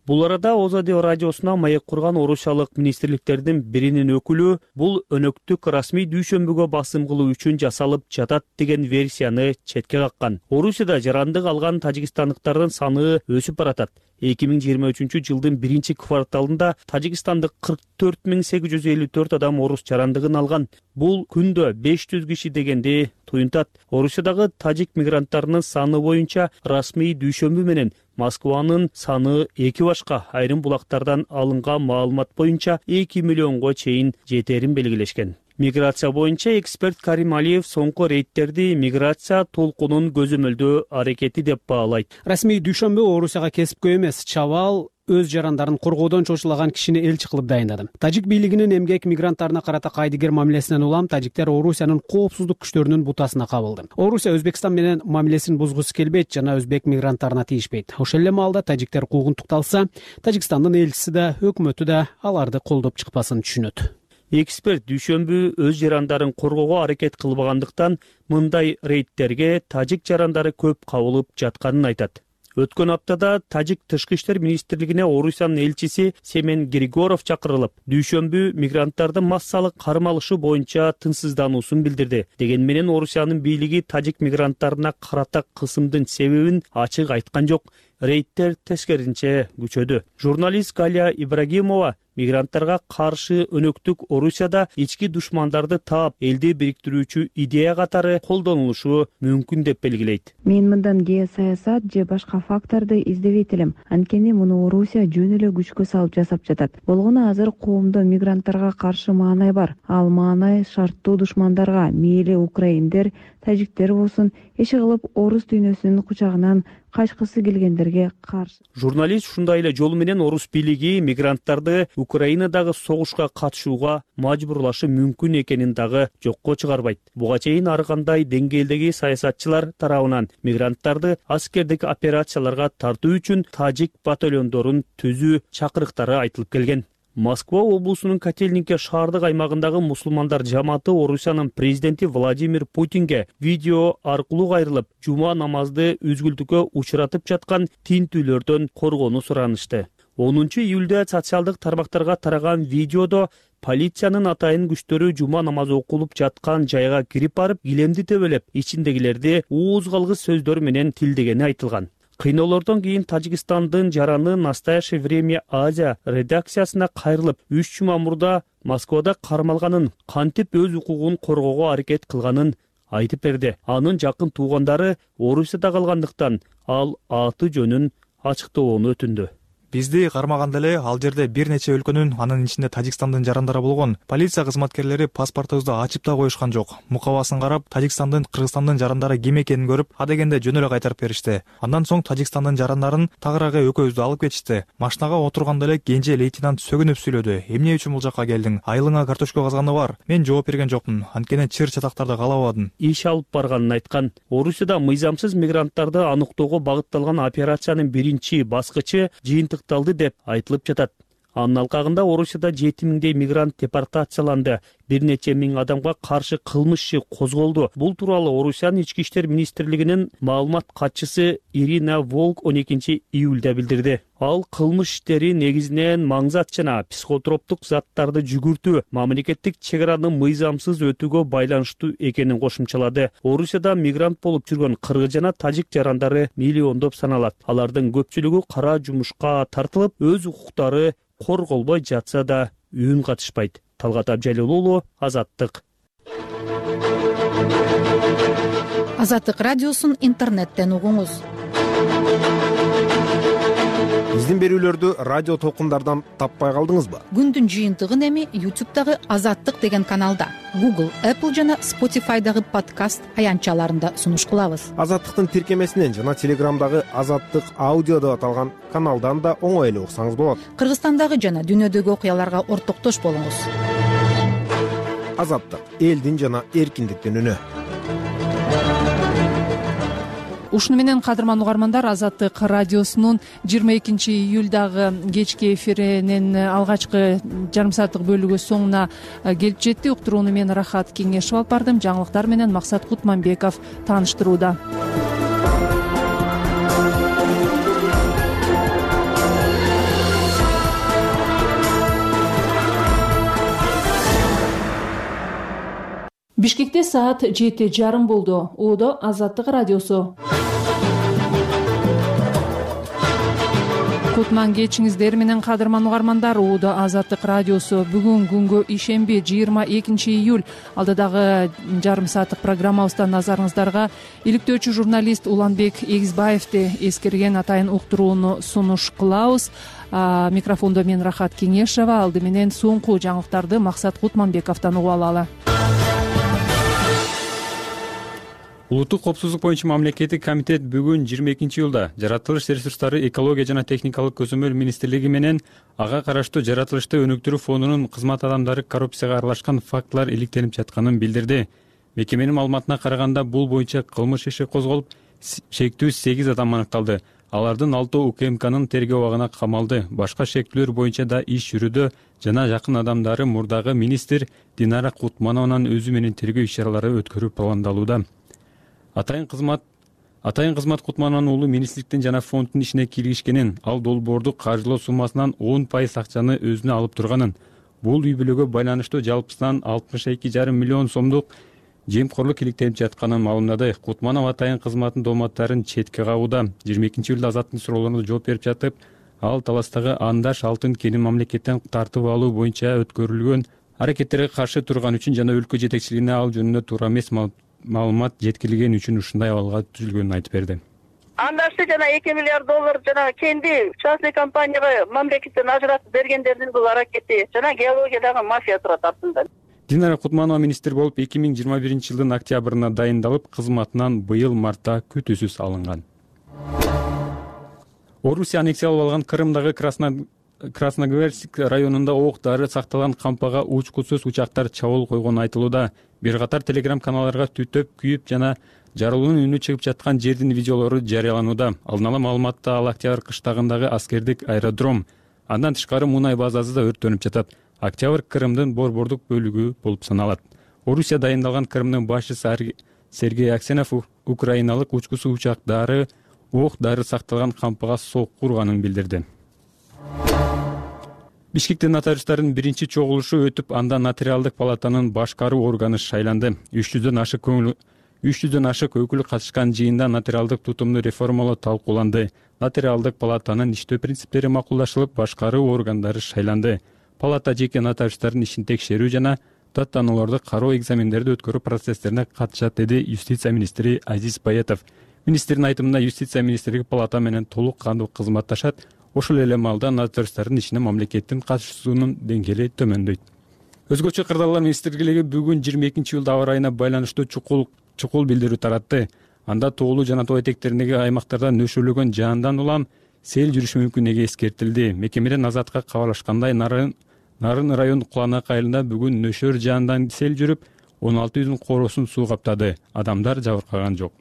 Бул арада Оз Радио радиосуна маек курган орусиялык министрликтердин биринин өкүлү бул өнөктүк расмий дүйшөмбүгө басым кылуу үчүн жасалып жатат деген версияны четке каккан. Орусияда жарандык алган тажикстандыктардын саны өсүп баратат. эки миң жыйырма үчүнчү жылдын биринчи кварталында тажикстандык кырк төрт миң сегиз жүз элүү төрт адам орус жарандыгын алган. Бул күндө беш жүз киши дегенди туюнтат. Орусиядагы тажик мигранттарынын саны боюнча расмий дүйшөмбү менен Москванын саны эки башка. Айрым булактардан алынган маалымат боюнча эки миллионго чейин жетерин белгилешкен. Миграция боюнча эксперт Карим Алиев соңку рейдтерди миграция толкунун көзөмөлдөө аракети деп баалайт. Расмий дүйшөмбү Орусияга кесипкөй эмес, чабал өз жарандарын коргоодон чочулаган кишини элчи кылып дайындады. Тажик бийлигинин эмгек мигранттарына карата кайдыгер мамилесинен улам тажиктер Орусиянын коопсуздук күчтөрүнүн бутасына кабылды. Орусия Өзбекстан менен мамилесин бузгусу келбейт жана өзбек мигранттарына тийишпейт. Ошол эле маалда тажиктер куугунтукталса, Тажикстандын элчиси да, өкмөтү да аларды колдоп чыкпасын түшүнөт. Эксперт дүйшөмбү өз жарандарын коргоого аракет кылбагандыктан мындай рейдтерге тажик жарандары көп кабылып жатканын айтат. Өткөн аптада тажик тышкы иштер министрлигине Орусиянын элчиси Семен Григоров чакырылып, дүйшөмбү мигранттардын массалык кармалышы боюнча тынчсыздануусун билдирди. Деген менен Орусиянын бийлиги тажик мигранттарына карата кысымдын себебин ачык айткан жок. Рейдтер тескерисинче күчөдү. Журналист Галия Ибрагимова мигранттарга каршы өнөктүк Орусияда ички душмандарды таап, элди бириктирүүчү идея катары колдонулушу мүмкүн деп белгилейт. Мен мындан геосаясат же башка факторду издебейт элем. Анткени муну Орусия жөн эле күчкө салып жасап жатат. Болгону азыр коомдо мигранттарга каршы маанай бар. Ал маанай шарттуу душмандарга, мейли украиндер, тажиктер болсун, эч кылып орус дүйнөсүнүн кучагынан качкысы келгендерге каршы. Журналист ушундай эле жол менен орус бийлиги мигранттарды Украинадагы согушка катышууга мажбурлашы мүмкүн экенин дагы жокко чыгарбайт. Буга чейин ар кандай деңгээлдеги саясатчылар тарабынан мигранттарды аскердик операцияларга тартуу үчүн тажик батальондорун түзүү чакырыктары айтылып келген. Москва облусунун Котельнике шаардык аймагындагы мусулмандар жамааты Орусиянын президенти Владимир Путинге видео аркылуу кайрылып, жума намазды үзгүлтүккө учуратып жаткан тинтүүлөрдөн коргоону суранышты. онунчу июлда социалдык тармактарга тараган видеодо полициянын атайын күчтөрү жума намазы окулуп жаткан жайга кирип барып, килемди тебелеп, ичиндегилерди ууз калгыс сөздөр менен тилдегени айтылган. Кыйноолордон кийин Тажикстандын жараны «Настоящее время Азия» редакциясына кайрылып, үч жума мурда Москвада кармалганын, кантип өз укугун коргоого аракет кылганын айтып берди. Анын жакын туугандары Орусияда калгандыктан ал аты жөнүн ачыктоону өтүндү. Бизди кармаганда эле ал жерде бир нече өлкөнүн, анын ичинде Тажикстандын жарандары болгон. Полиция кызматкерлери паспортубузду ачып да коюшкан жок. Мукабасын карап, Тажикстандын, Кыргызстандын жарандары ким экенин көрүп, адегенде жөн эле кайтарып беришти. Андан соң Тажикстандын жарандарын тагыраагы экөөбүздү алып кетишти. Машинага отурганда эле кенже лейтенант сөгүнүп сүйлөдү. Эмне үчүн бул жакка келдиң? Айылыңа картошка казганы бар. Мен жооп берген жокмун. Анткени чыр чатактарды каалабадым. Иш алып барганын айткан. Орусияда мыйзамсыз мигранттарды аныктоого багытталган операциянын биринчи баскычы жыйынтык деп айтылып жатат. Анын алкагында Орусияда жети миңдей мигрант депортацияланды. Бир нече миң адамга каршы кылмыш иши козголду. Бул тууралуу Орусиянын ички иштер министрлигинин маалымат катчысы Ирина Волк он экинчи июлда билдирди. Ал кылмыш иштери негизинен маңзат жана психотроптук заттарды жүгүртүү, мамлекеттик чегараны мыйзамсыз өтүүгө байланыштуу экенин кошумчалады. Орусияда мигрант болуп жүргөн кыргыз жана тажик жарандары миллиондоп саналат. Алардын көпчүлүгү кара жумушка тартылып, өз укуктары корголбой жатса да үн катышпайт. Талгат Абжалил уулу, Азаттык. Азаттык радиосун интернеттен угуңуз. Биздин берүүлөрдү радио толкундардан таппай калдыңызбы? Күндүн жыйынтыгын эми ютубтагы Азаттык деген каналда, Google, Apple жана Spotify'дагы подкаст аянтчаларында сунуш кылабыз. Азаттыктын тиркемесинен жана Телеграмдагы Азаттык аудио деп аталган каналдан да оңой эле уксаңыз болот. Кыргызстандагы жана дүйнөдөгү окуяларга ортоктош болуңуз. Азаттык — элдин жана эркиндиктин үнү. Ушуну менен кадырман угармандар, Азаттык радиосунун жыйырма экинчи июлдагы кечки эфиринин алгачкы жарым сааттык бөлүгү соңуна келип жетти. Уктурууну мен Рахат Кеңешов алып бардым. Жаңылыктар менен Максат Кутманбеков тааныштырууда. Бишкекте саат жети жарым болду. Оодо Азаттык радиосу. Кутман кечиңиздер менен кадырман угармандар. Оодо Азаттык радиосу. Бүгүн күнгө ишемби жыйырма экинчи июль. Алдыдагы жарым сааттык программабызда назарыңыздарга иликтөөчү журналист Уланбек Эгизбаевди эскерген атайын уктурууну сунуш кылабыз. Микрофондо мен Рахат Кеңешова. Алды менен соңку жаңылыктарды Максат Кутманбековдон угуп алалы. Улуттук коопсуздук боюнча мамлекеттик комитет бүгүн жыйырма экинчи июлда жаратылыш ресурстары, экология жана техникалык көзөмөл министрлиги менен ага караштуу жаратылышты өнүктүрүү фондунун кызмат адамдары коррупцияга аралашкан фактылар иликтенип жатканын билдирди. Мекеменин маалыматына караганда бул боюнча кылмыш иши козголуп, шектүү сегиз адам аныкталды. Алардын алтоо УКМКнын тергөө абагына камалды. Башка шектүүлөр боюнча да иш жүрүүдө жана жакын адамдары мурдагы министр Динара Кутманованын өзү менен тергөө иш-чаралары өткөрүү пландалууда. Атайын кызмат Атайын кызмат Кутманованын уулу министрликтин жана фонддун ишине киргишкенин, ал долбоорду каржылоо суммасынан он пайыз акчаны өзүнө алып турганын, бул үй бүлөгө байланыштуу жалпысынан алтымыш эки жарым миллион сомдук жемкорлук иликтенип жатканын маалымдады. Кутманов атайын кызматтын дооматтарын четке кагууда. жыйырма экинчи июлда Азаттын суроолоруна жооп берип жатып, ал таластагы андаш алтын кенин мамлекеттен тартып алуу боюнча өткөрүлгөн аракеттерге каршы турган үчүн жана өлкө жетекчилигине ал жөнүндө туура эмес маалымат жеткирилген үчүн ушундай абалга түзүлгөнүн айтып берди. Андашты жана эки миллиард доллар жана кенди частный компанияга мамлекеттен ажыратып бергендердин бул аракети жана геологиядагы мафия турат артында. Динара Кутманова министр болуп эки миң жыйырма биринчи жылдын октябрына дайындалып, кызматынан быйыл мартта күтүүсүз алынган. Орусия аннексиялап алган Крымдагы Красногвардск районунда ок дары сакталган кампага учкусуз учактар чабуул койгону айтылууда. Бир катар телеграм каналдарга түтөп, күйүп жана жарылуунун үнү чыгып жаткан жердин видеолору жарыяланууда. Алдын ала маалыматта ал Октябрь кыштагындагы аскердик аэродром, андан тышкары мунай базасы да өрттөнүп жатат. Октябрь Крымдын борбордук бөлүгү болуп саналат. Орусия дайындалган Крымдын башчысы Сергей Аксенов украиналык учкусуз учактары ок дары сакталган кампага сокку урганын билдирди. Бишкекте нотариустардын биринчи чогулушу өтүп, анда нотариалдык палатанын башкаруу органы шайланды. үч жүздөн ашык үч жүздөн ашык өкүл катышкан жыйында нотариалдык тутумду реформалоо талкууланды. Нотариалдык палатанын иштөө принциптери макулдашылып, башкаруу органдары шайланды. Палата жеке нотариустардын ишин текшерүү жана даттанууларды кароо, экзамендерди өткөрүү процесстерине катышат, деди юстиция министри Азиз Баятов. Министрдин айтымында, юстиция министрлиги палата менен толук кандуу кызматташат. Ошол эле маалда нотариустардын ишине мамлекеттин катышуусунун деңгээли төмөндөйт. Өзгөчө кырдаалар министрлиги бүгүн жыйырма экинчи июлда аба ырайына байланыштуу чукул чукул билдирүү таратты. Анда тоолуу жана тоо этектериндеги аймактарда нөшөрлөгөн жаандан улам сел жүрүшү мүмкүнлүгү эскертилди. Мекемеден Азатка кабарлашкандай, Нарын Нарын райондук Куланак айылында бүгүн нөшөр жаандан сел жүрүп, он алты үйдүн короосун суу каптады. Адамдар жабыркаган жок.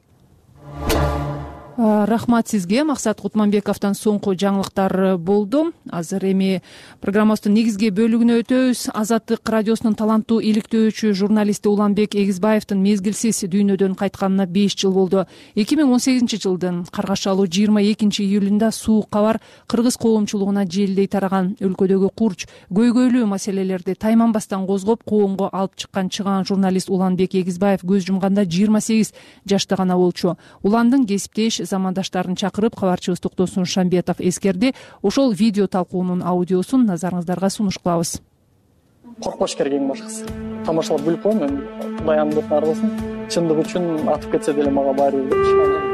Рахмат сизге. Максат Кутманбековдон соңку жаңылыктар болду. Азыр эми программабыздын негизги бөлүгүнө өтөбүз. Азаттык радиосунун таланттуу иликтөөчү журналисти Уланбек Эгизбаевдин мезгилсиз дүйнөдөн кайтканына беш жыл болду. эки миң он сегизинчи жылдын каргашалуу жыйырма экинчи июлунда суук кабар кыргыз коомчулугуна желдей тараган. Өлкөдөгү курч, көйгөйлүү маселелерди тайманбастан козгоп, коомго алып чыккан чыгаан журналист Уланбек Эгизбаев көз жумганда жыйырма сегиз жашта гана болчу. Уландын кесиптеш замандаштарын чакырып, кабарчыбыз Токтосун Шамбетов эскерди. Ошол видео талкуунун аудиосун назарыңыздарга сунуш кылабыз. Коркпош керек эң башкысы. Тамашалап билип коем, эми Кудай амдытын аргылсын. Чындык үчүн атып кетсе деле мага баары бир.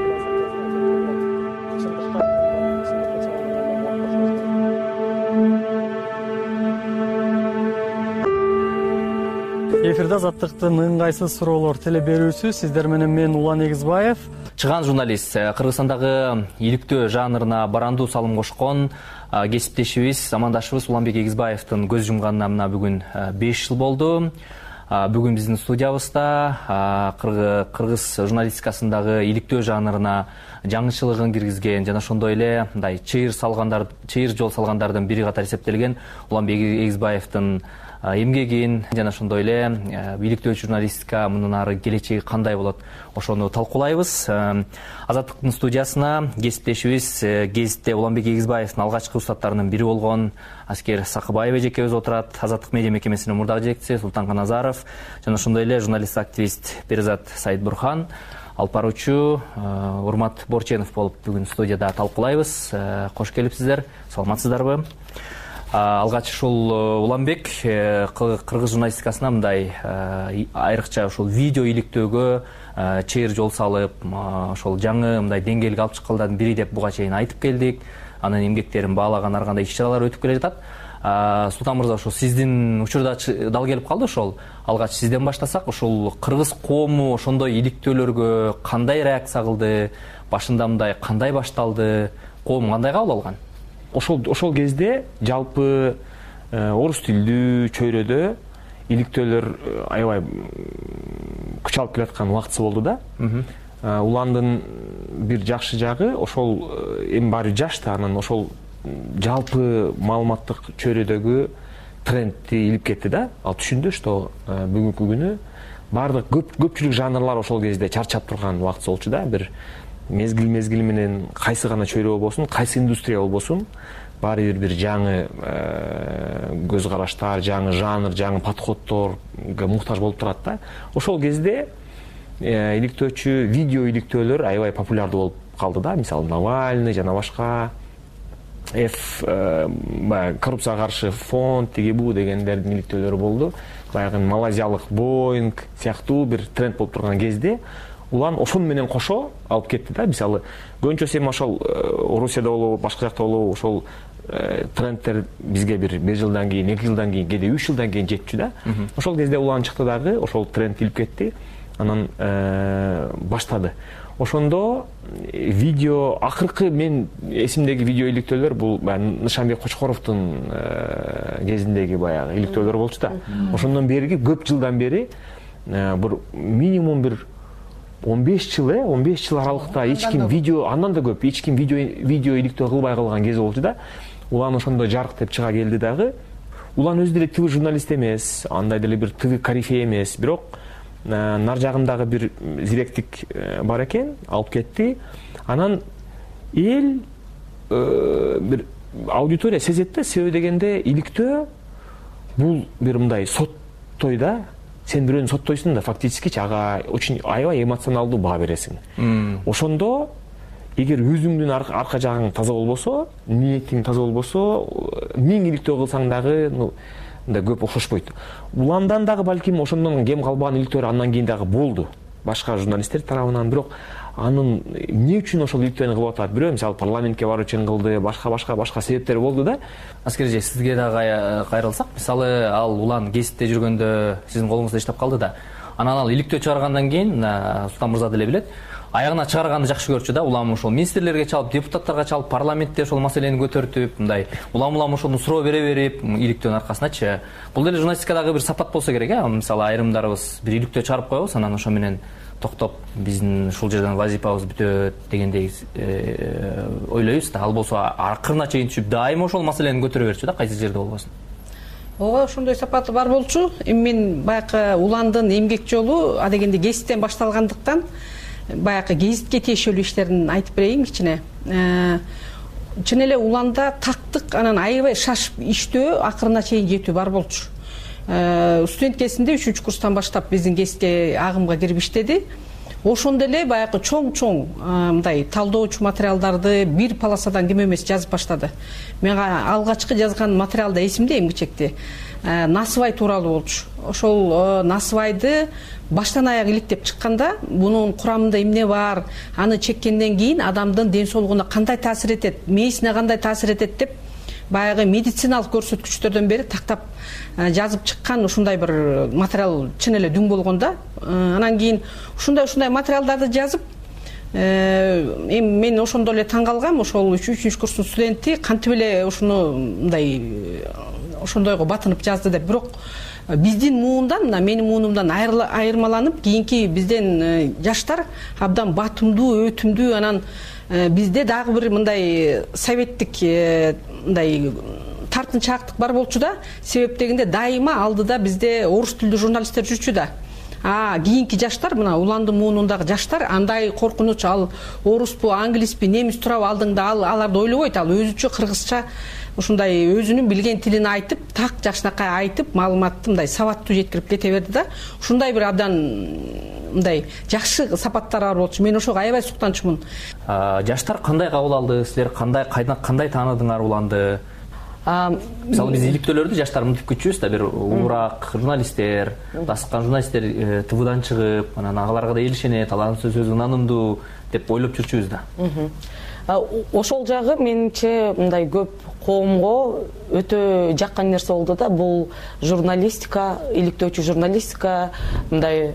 Эфирде Азаттыктын ыңгайсыз суроолор теле берүүсү. Сиздер менен мен Улан Эгизбаев. Чыгаан журналист, Кыргызстандагы иликтөө жанрына барандуу салым кошкон кесиптешибиз, замандашыбыз Уланбек Эгизбаевдин көз жумганына мына бүгүн беш жыл болду. Бүгүн биздин студиябызда кыргыз журналистикасындагы иликтөө жанрына жаңычылыгын киргизген жана ошондой эле мындай чыйыр салгандар, чыйыр жол салгандардын бири катары эсептелген Уланбек Эгизбаевдин эмгегин жана ошондой эле бийликтүү журналистика мындан ары келечеги кандай болот, ошону талкуулайбыз. Азаттыктын студиясына кесиптешибиз гезитте Уланбек Эгизбаевдин алгачкы устаттарынын бири болгон Аскер Сакыбаев эжекебиз отурат. Азаттык медиа мекемесинин мурдагы жетекчиси Султан Каназаров жана ошондой эле журналист-активист Перизат Саидбурхан, алып баруучу Урмат Борченов болуп бүгүн студияда талкуулайбыз. Кош келипсиздер, саламатсыздарбы? Алгач ушул Уланбек кыргыз журналистикасына мындай айрыкча ушул видео иликтөөгө чейир жол салып, ошол жаңы мындай деңгээлге алып чыккандардын бири деп буга чейин айтып келдик. Анын эмгектерин баалаган ар кандай иш-чаралар өтүп келе жатат. Султан мырза, ошол сиздин учурда дал келип калды. Ошол алгач сизден баштасак, ошол кыргыз коому ошондой иликтөөлөргө кандай реакция кылды? Башында мындай кандай башталды? Коом кандай кабыл алган? Ошол ошол кезде жалпы орус тилдүү чөйрөдө иликтөөлөр аябай күч алып келаткан убактысы болду да. Уландын бир жакшы жагы ошол эми баары жаш да, анан ошол жалпы маалыматтык чөйрөдөгү трендти илип кетти да. Ал түшүндү, что бүгүнкү күнү баардык көпчүлүк жанрлар ошол кезде чарчап турган убактысы болчу да. Бир мезгил мезгили менен кайсы гана чөйрө болбосун, кайсы индустрия болбосун, баары бир бир жаңы көз караштар, жаңы жанр, жаңы подходторго муктаж болуп турат да. Ошол кезде иликтөөчү видео иликтөөлөр аябай популярдуу болуп калды да. Мисалы Навальный жана башка F баягы коррупцияга каршы фонд тиги бу дегендердин иликтөөлөрү болду. Баягы малайзиялык Boeing сыяктуу бир тренд болуп турган кезде улан ошон менен кошо алып кетти да. Мисалы көбүнчөсү эми ошол Орусияда болобу, башка жакта болобу, ошол трендтер бизге бир беш жылдан кийин, эки жылдан кийин, кээде үч жылдан кийин жетчү да. Ошол кезде улан чыкты дагы, ошол тренд илип кетти. Анан баштады. Ошондо видео акыркы мен эсимдеги видео иликтөөлөр бул Нышанбек Кочкоровдун кезиндеги баягы иликтөөлөр болчу да. Ошондон берги көп жылдан бери бир минимум бир он беш жыл, он беш жыл аралыкта эч ким видео, андан да көп, эч ким видео видео иликтөө кылбай калган кези болчу да. Улан ошондо жарык деп чыга келди дагы. Улан өзү деле ТВ журналист эмес, андай деле бир ТВ корифей эмес, бирок нар жагындагы бир зиректик бар экен, алып кетти. Анан эл бир аудитория сезет да, себеби дегенде иликтөө бул бир мындай соттой да. Сен бирөөнү соттойсуң да, фактически ага очень аябай эмоционалдуу баа бересиң. Ошондо эгер өзүңдүн арка жагың таза болбосо, ниетиң таза болбосо, миң иликтөө кылсаң дагы мындай көп окшошпойт. Уландан дагы балким ошондон кем калбаган иликтөөр андан кийин дагы болду. Башка журналисттер тарабынан, бирок анын эмне үчүн ошол иликтөөнү кылып атат? Бирөө мисалы парламентке баруу үчүн кылды, башка башка башка себептери болду да. Аскер эже, сизге дагы кайрылсак, мисалы ал улан гезитте жүргөндө сиздин колуңузда иштеп калды да. Анан ал иликтөө чыгаргандан кийин Султан мырза деле билет, аягына чыгарганды жакшы көрчү да. Улам ошол министрлерге чалып, депутаттарга чалып, парламентте ошол маселени көтөртүп, мындай улам-улам ошону суроо бере берип, иликтөөнүн аркасыначы. Бул деле журналистикадагы бир сапат болсо керек, э? Мисалы айрымдарыбыз бир иликтөө чыгарып коебуз, анан ошо менен токтоп биздин ушул жерден вазифабыз бүтөт дегендей ойлойбуз да. Ал болсо акырына чейин түшүп дайыма ошол маселени көтөрө берчү да, кайсы жерде болбосун. Ооба, ошондой сапаты бар болчу. Эми мен баягы уландын эмгек жолу адегенде гезиттен башталгандыктан баягы гезитке тиешелүү иштерин айтып берейин кичине. Чын эле уланда тактык, анан аябай шашып иштөө, акырына чейин жетүү бар болчу. Студент кезинде үчүнчү курстан баштап биздин гезитке агымга кирип иштеди. Ошондо эле баягы чоң-чоң мындай талдоочу материалдарды бир полосадан кем эмес жазып баштады. Мен алгачкы жазган материалда эсимде эмгичекти. Насыбай тууралуу болчу. Ошол Насыбайды баштан аяк иликтеп чыкканда, бунун курамында эмне бар, аны чеккенден кийин адамдын ден соолугуна кандай таасир этет, мээсине кандай таасир этет деп баягы медициналык көрсөткүчтөрдөн бери тактап жазып чыккан ушундай бир материал чын эле дүң болгон да. Анан кийин ушундай-ушундай материалдарды жазып, эми мен ошондо эле таң калгам, ошол үчүнчү курстун студенти кантип эле ушуну мындай ошондойго батынып жазды деп. Бирок биздин муундан, мына менин муунумдан айырмаланып, кийинки бизден жаштар абдан батымдуу, өтүмдүү, анан бизде дагы бир мындай советтик мындай тартынчаактык бар болчу да. Себеп дегенде дайыма алдыда бизде орус тилдүү журналисттер жүрчү да. А кийинки жаштар, мына уландын муунундагы жаштар андай коркунуч, ал оруспу, англиспи, немис турабы алдыңда, ал аларды ойлобойт. Ал өзүчө кыргызча ушундай өзүнүн билген тилин айтып, так жакшынакай айтып, маалыматты мындай сабаттуу жеткирип кете берди да. Ушундай бир абдан мындай жакшы сапаттары бар болчу. Мен ошого аябай суктанчумун. Жаштар кандай кабыл алды? Силер кандай кандай тааныдыңар уланды? Мисалы биз иликтөөлөрдү жаштар мынтип күтчүбүз да, бир уурак журналисттер, баскан журналисттер тывыдан чыгып, анан агаларга да элишенет, алардын сөзү ынанымдуу деп ойлоп жүрчүбүз да. Ошол жагы менимче мындай көп коомго өтө жаккан нерсе болду да. Бул журналистика, иликтөөчү журналистика, мындай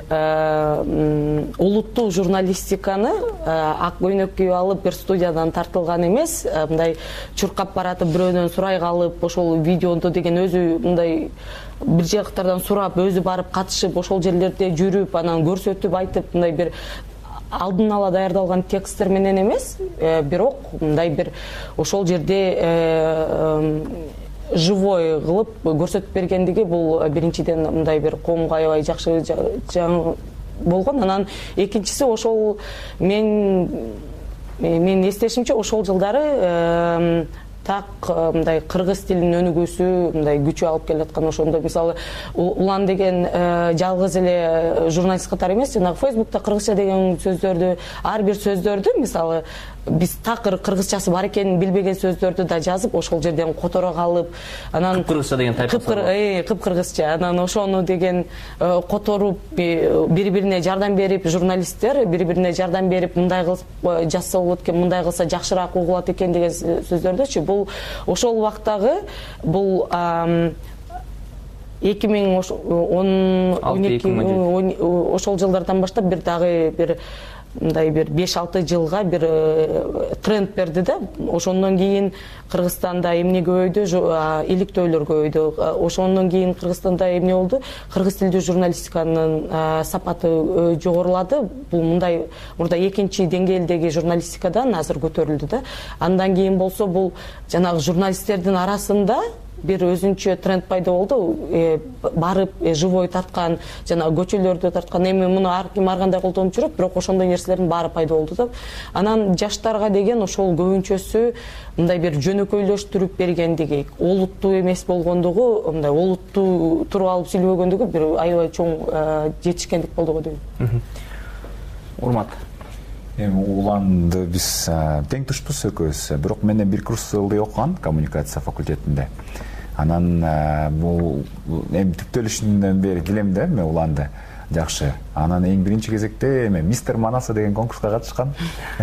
олуттуу журналистиканы ак көйнөк кийип алып бир студиядан тартылган эмес, мындай чуркап баратып бирөөнөн сурай калып, ошол видеону деген өзү мындай бир жактардан сурап, өзү барып катышып, ошол жерлерде жүрүп, анан көрсөтүп айтып, мындай бир алдын ала даярдалган тексттер менен эмес, бирок мындай бир ошол жерде живой кылып көрсөтүп бергендиги бул биринчиден мындай бир коомго аябай жакшы болгон. Анан экинчиси ошол мен мен эстешимче ошол жылдары так мындай кыргыз тилинин өнүгүүсү мындай күчү алып келаткан. Ошондо мисалы улан деген жалгыз эле журналист катары эмес, жанагы Фейсбукта кыргызча деген сөздөрдү, ар бир сөздөрдү мисалы биз такыр кыргызчасы бар экенин билбеген сөздөрдү да жазып, ошол жерден которо калып, анан кыргызча деген тайпасы кыргызча, анан ошону деген которуп бири-бирине жардам берип, журналисттер бири-бирине жардам берип, мындай кылып жазса болот экен, мындай кылса жакшыраак угулат экен деген сөздөрдүчү. Бул ошол убактагы бул эки миң он эки ошол жылдардан баштап бир дагы бир мындай бир беш алты жылга бир тренд берди да. Ошондон кийин Кыргызстанда эмне көбөйдү? Иликтөөлөр көбөйдү. Ошондон кийин Кыргызстанда эмне болду? Кыргыз тилдүү журналистиканын сапаты жогорулады. Бул мындай мурда экинчи деңгээлдеги журналистикадан азыр көтөрүлдү да. Андан кийин болсо бул жанагы журналисттердин арасында бир өзүнчө тренд пайда болду. Барып живой тарткан, жана көчөлөрдү тарткан, эми муну ар ким ар кандай колдонуп жүрөт, бирок ошондой нерселердин баары пайда болду да. Анан жаштарга деген ошол көбүнчөсү мындай бир жөнөкөйлөштүрүп бергендиги, олуттуу эмес болгондугу, мындай олуттуу туруп алып сүйлөгөндүгү бир аябай чоң жетишкендик болду го дейм. Урмат. Эми уланды биз тең тушпуз экөөбүз, бирок мен бир курс ылдый окугам коммуникация факультетинде. Анан бул эми типтөлүшүнөн бери билем да, мен уланды жакшы. Анан эң биринчи кезекте эме Мистер Манаса деген конкурска катышкан.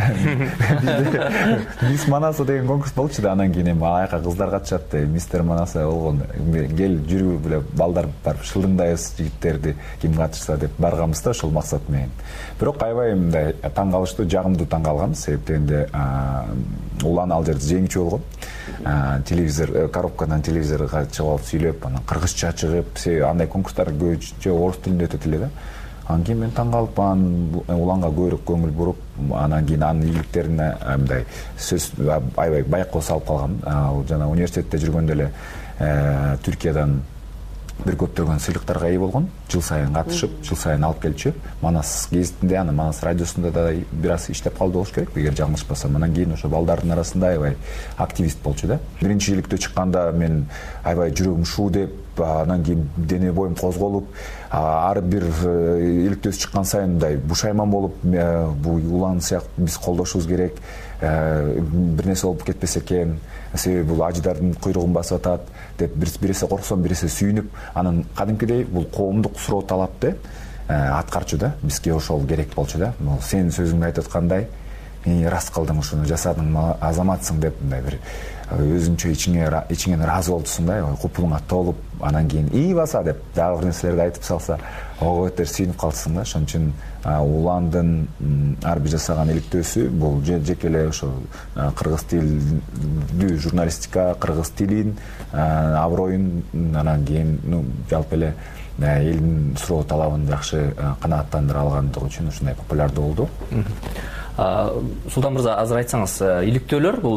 Мисс Манаса деген конкурс болчу да, анан кийин эми аяка кыздар катышат, Мистер Манаса болгон. Кел жүрүп беле балдар барып шылдыңдайбыз жигиттерди, ким катышса деп барганбыз да ошол максат менен. Бирок аябай мындай таң калыштуу, жагымдуу таң калганбыз, себеп дегенде улан ал жерде жеңүүчү болгон. Телевизор, коробкадан телевизорго чыгып алып сүйлөп, анан кыргызча чыгып, андай конкурстар көбүнчө орус тилинде өтөт эле да. Анан кийин мен таң калып, анан уланга көбүрөөк көңүл буруп, анан кийин анын ийгиликтерине мындай сөз аябай байкоо салып калгам. Ал жана университетте жүргөндө эле Түркиядан бир көптөгөн сыйлыктарга ээ болгон, жыл сайын катышып, жыл сайын алып келчү. Манас гезитинде, анан Манас радиосунда да бир аз иштеп калды болуш керек, эгер жаңылышпасам. Анан кийин ошо балдардын арасында аябай активист болчу да. Биринчи иликтөө чыкканда мен аябай жүрөгүм шуу деп, анан кийин дене боюм козголуп, ар бир иликтөөсү чыккан сайын мындай бушайман болуп, бул улан сыяктуу биз колдошубуз керек, бир нерсе болуп кетпесе экен, себеби бул ажыдардын куйругун басып атат деп биресе корксом, биресе сүйүнүп, анан кадимкидей бул коомдук суроо талапты аткарчу да, бизге ошол керек болчу да. Сен сөзүңдү айтып аткандай, рас кылдың, ушуну жасадың, азаматсың деп мындай бир өзүңчө ичиңен ыраазы болдусуң да, купулуңа толуп, анан кийин ии баса деп дагы бир нерселерди айтып салса, ого бетер сүйүнүп калсың да. Ошон үчүн уландын ар бир жасаган иликтөөсү бул жеке эле ошо кыргыз тилдүү журналистика, кыргыз тилин, аброюн, анан кийин жалпы эле элдин суроо талабын жакшы канааттандыра алгандыгы үчүн ушундай популярдуу болду. Султан мырза, азыр айтсаңыз, иликтөөлөр бул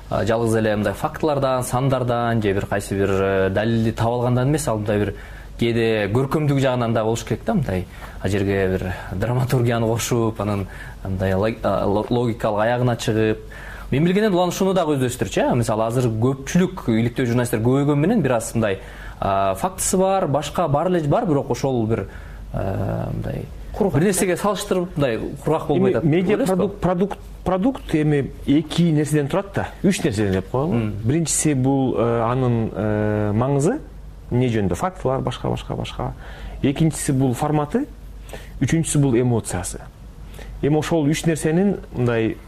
жалгыз эле мындай фактылардан, сандардан же бир кайсы бир далилди таап алгандан эмес, ал мындай бир кээде көркөмдүк жагынан да болуш керек да, мындай ал жерге бир драматургияны кошуп, анан мындай логикалык аягына чыгып. Мен билгенден улан ушуну дагы өздөштүрчү. Мисалы азыр көпчүлүк иликтөө журналисттер көбөйгөн менен бир аз мындай фактысы бар, башка бар эле бар, бирок ошол бир мындай бир нерсеге салыштырып мындай кургак болбой атат. Медиа продукт продукт эми эки нерседен турат да, үч нерседен деп коелу. Биринчиси бул анын маңызы, эмне жөнүндө фактылар, башка башка башка. Экинчиси бул форматы, үчүнчүсү бул эмоциясы. Эми ошол үч нерсенин мындай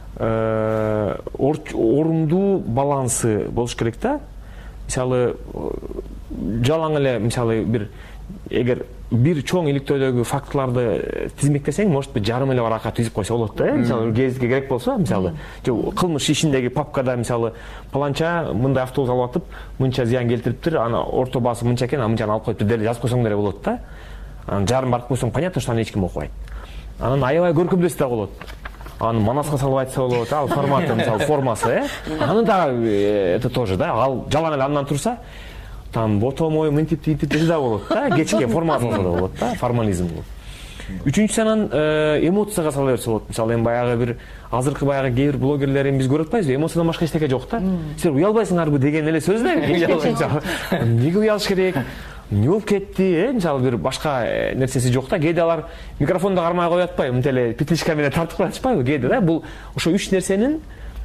орунду балансы болуш керек да. Мисалы жалаң эле мисалы бир эгер бир чоң иликтөөдөгү фактыларды тизмектесең, может быть жарым эле баракка түзүп койсо болот да. Мисалы гезитке керек болсо, мисалы кылмыш ишиндеги папкада мисалы паланча мындай автобус алып атып, мынча зыян келтириптир, ана орто баасы мынча экен, мынчаны алып коюптур деп жазып койсоң деле болот да. Анан жарым барып койсоң, понятно, что аны эч ким окубайт. Анан аябай көркөмдөсө да болот. Аны манаска салып айтса болот, ал форматы, мисалы формасы, э? Аны дагы это тоже да, ал жалаң эле андан турса, там ботомой мынтип тийтип десе да болот да, кечке форматын да болот да, формализм болот. Үчүнчүсү анан эмоцияга сала берсе болот. Мисалы эми баягы бир азыркы баягы кээ бир блогерлер эми биз көрүп атпайбызбы, эмоциядан башка эчтеке жок да. Силер уялбайсыңарбы деген эле сөз да. Эмнеге уялыш керек? Эмне болуп кетти, э? Мисалы бир башка нерсеси жок да. Кээде алар микрофонду кармай коюп атпайбы, мынтип эле петличка менен тартып коюшпайбы кээде да. Бул ошо үч нерсенин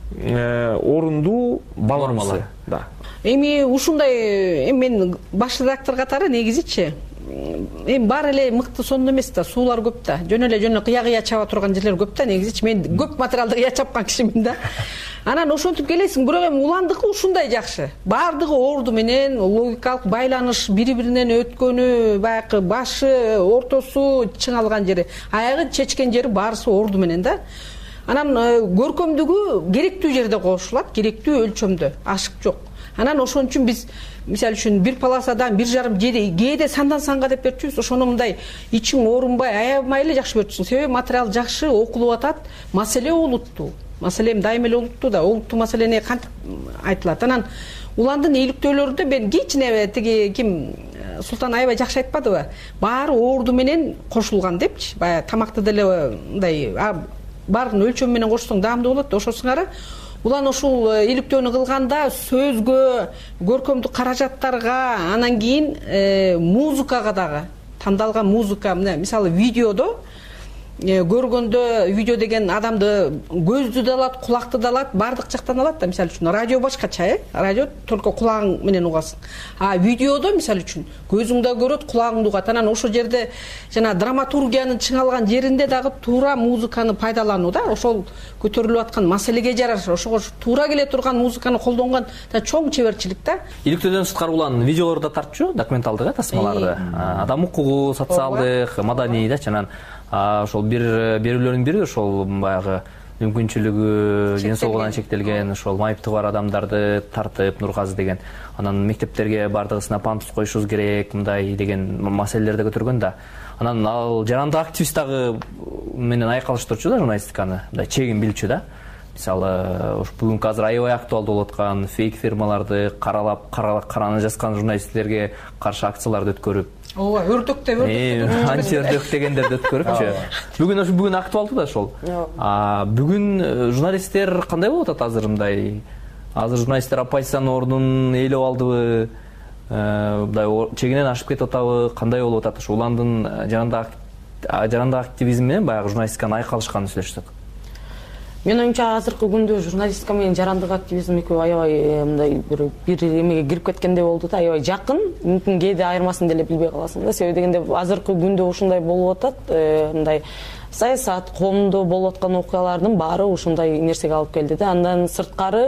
орунду балансы да. Эми ушундай, эми мен баш редактор катары негизичи эми баары эле мыкты сонун эмес да, суулар көп да. Жөн эле жөн кыя-кыя чаба турган жерлер көп да негизичи. Мен көп материалды кыя чапкан кишимин да. Анан ошентип келесиң, бирок эми уландыкы ушундай жакшы. Баардыгы орду менен, логикалык байланыш, бири-биринен өткөнү, баягы башы, ортосу чыңалган жери, аягы чечкен жери баарысы орду менен да. Анан көркөмдүгү керектүү жерде кошулат, керектүү өлчөмдө, ашык жок. Анан ошон үчүн биз мисалы үчүн бир полосадан бир жарым жери кээде сандан санга деп берчүбүз, ошону мындай ичиң оорунбай, аябай эле жакшы берчүсүң. Себеби материал жакшы окулуп атат, маселе олуттуу. Маселе дайыма эле олуттуу да, олуттуу маселени кантип айтылат. Анан уландын иликтөөлөрүндө мен кичине тиги ким Султан аябай жакшы айтпадыбы? Баары орду менен кошулган депчи. Баягы тамакты деле мындай баарын өлчөм менен кошсоң даамдуу болот, ошо сыңары. Улан ошол иликтөөнү кылганда сөзгө, көркөмдүк каражаттарга, анан кийин музыкага дагы тандалган музыка, мисалы видеодо көргөндө видео деген адамды көздү да алат, кулакты да алат, баардык жактан алат да. Мисалы үчүн радио башкача, э? Радио только кулагың менен угасың. А видеодо мисалы үчүн көзүң да көрөт, кулагың да угат. Анан ошол жерде жана драматургиянын чыңалган жеринде дагы туура музыканы пайдалануу да. Ошол көтөрүлүп аткан маселеге жараша, ошого туура келе турган музыканы колдонгон да чоң чеберчилик да. Иликтөөдөн сырткары улан видеолорду да тартчу, документалдык, э, тасмаларды. Адам укугу, социалдык, маданий да, анан ошол бир берүүлөрдүн бири ошол баягы мүмкүнчүлүгү ден соолугунан чектелген ошол майыптыгы бар адамдарды тартып, Нургазы деген, анан мектептерге баардыгысына пандус коюшубуз керек мындай деген маселелерди көтөргөн да. Анан ал жарандык активист дагы менен айкалыштырчу да журналистиканы, мындай чегин билчү да. Мисалы, уш бүгүнкү азыр аябай актуалдуу болуп аткан фейк фирмаларды каралап, караны жазган журналисттерге каршы акцияларды өткөрүп, ооба, өрдөк деп өрдөк анча өрдөк дегендерди өткөрүпчү. Бүгүн ошо бүгүн актуалдуу да ошол. А бүгүн журналисттер кандай болуп атат азыр мындай? Азыр журналисттер оппозициянын ордун ээлеп алдыбы? Мындай чегинен ашып кетип атабы? Кандай болуп атат? Ошо уландын жарандык жарандык активизм менен баягы журналистиканын айкалышканын сүйлөшсөк. Мен оюмча азыркы күндө журналистика менен жарандык активизм экөө аябай мындай бир бир эмеге кирип кеткендей болду да, аябай жакын. Мүмкүн кээде айырмасын деле билбей каласың да. Себеби дегенде азыркы күндө ушундай болуп атат, мындай саясат, коомдо болуп аткан окуялардын баары ушундай нерсеге алып келди да. Андан сырткары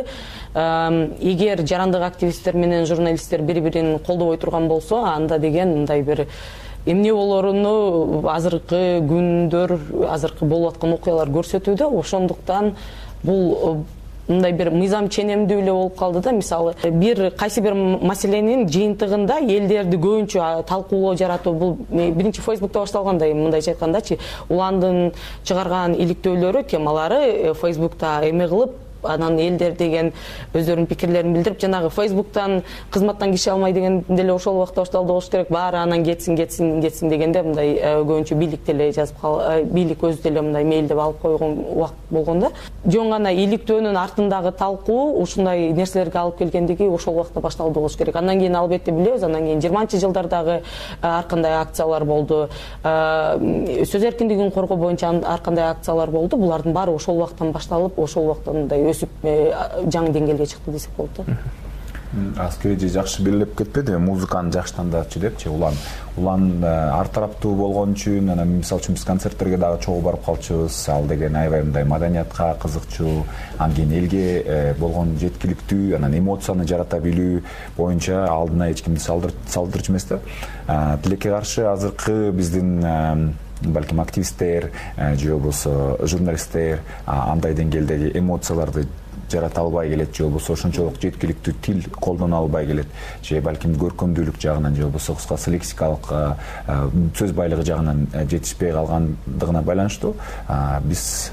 эгер жарандык активисттер менен журналисттер бири-бирин колдобой турган болсо, анда деген мындай бир эмне болоруну азыркы күндөр, азыркы болуп аткан окуялар көрсөтүүдө. Ошондуктан бул мындай бир мыйзам ченемдүү эле болуп калды да. Мисалы, бир кайсы бир маселенин жыйынтыгында элдерди көбүнчө талкуулоо жаратуу, бул биринчи Фейсбукта башталгандай, мындайча айткандачы, уландын чыгарган иликтөөлөрү, темалары Фейсбукта эме кылып анан элдер деген өздөрүнүн пикирлерин билдирип, жанагы Фейсбуктан кызматтан киши алмай деген деле ошол убакта башталды болуш керек. Баары анан кетсин, кетсин, кетсин дегенде мындай көбүнчө бийлик деле жазып кал, бийлик өзү деле мындай мейлдеп алып койгон убакыт болгондо, жөн гана иликтөөнүн артындагы талкуу ушундай нерселерге алып келгендиги ошол убакта башталды болуш керек. Андан кийин албетте билебиз, андан кийин жыйырманчы жылдардагы ар кандай акциялар болду. Сөз эркиндигин коргоо боюнча ар кандай акциялар болду. Булардын баары ошол убакыттан башталып, ошол убакыттан мындай өсүп жаңы деңгээлге чыкты десек болот да. Аскери же жакшы белгилеп кетпеди, музыканы жакшы тандачу депчи, улан улан ар тараптуу болгон үчүн, анан мисалы үчүн биз концерттерге дагы чогуу барып калчубуз. Ал деген аябай мындай маданиятка кызыкчу, анан кийин элге болгон жеткиликтүү, анан эмоцияны жарата билүү боюнча алдына эч кимди салдырчу эмес да. Тилекке каршы азыркы биздин балким активисттер же болбосо журналисттер андай деңгээлдеги эмоцияларды жарата албай келет, же болбосо ошончолук жеткиликтүү тил колдоно албай келет, же балким көркөмдүүлүк жагынан, же болбосо кыскасы лексикалык сөз байлыгы жагынан жетишпей калгандыгына байланыштуу биз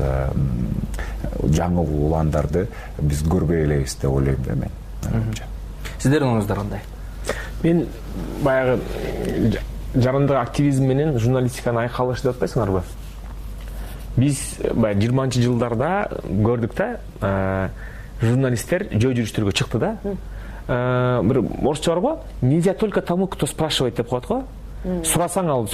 жаңы уландарды биз көрбөй элебиз деп ойлойм да мен. Сиздердин оңуңуздар кандай? Мен баягы жарандык активизм менен журналистиканын айкалышы деп атпайсыңарбы? Биз баягы жыйырманчы жылдарда көрдүк да, журналисттер жөө жүрүштөргө чыкты да. Бир орусча бар го, нельзя только тому, кто спрашивает деп коет го. Сурасаң ал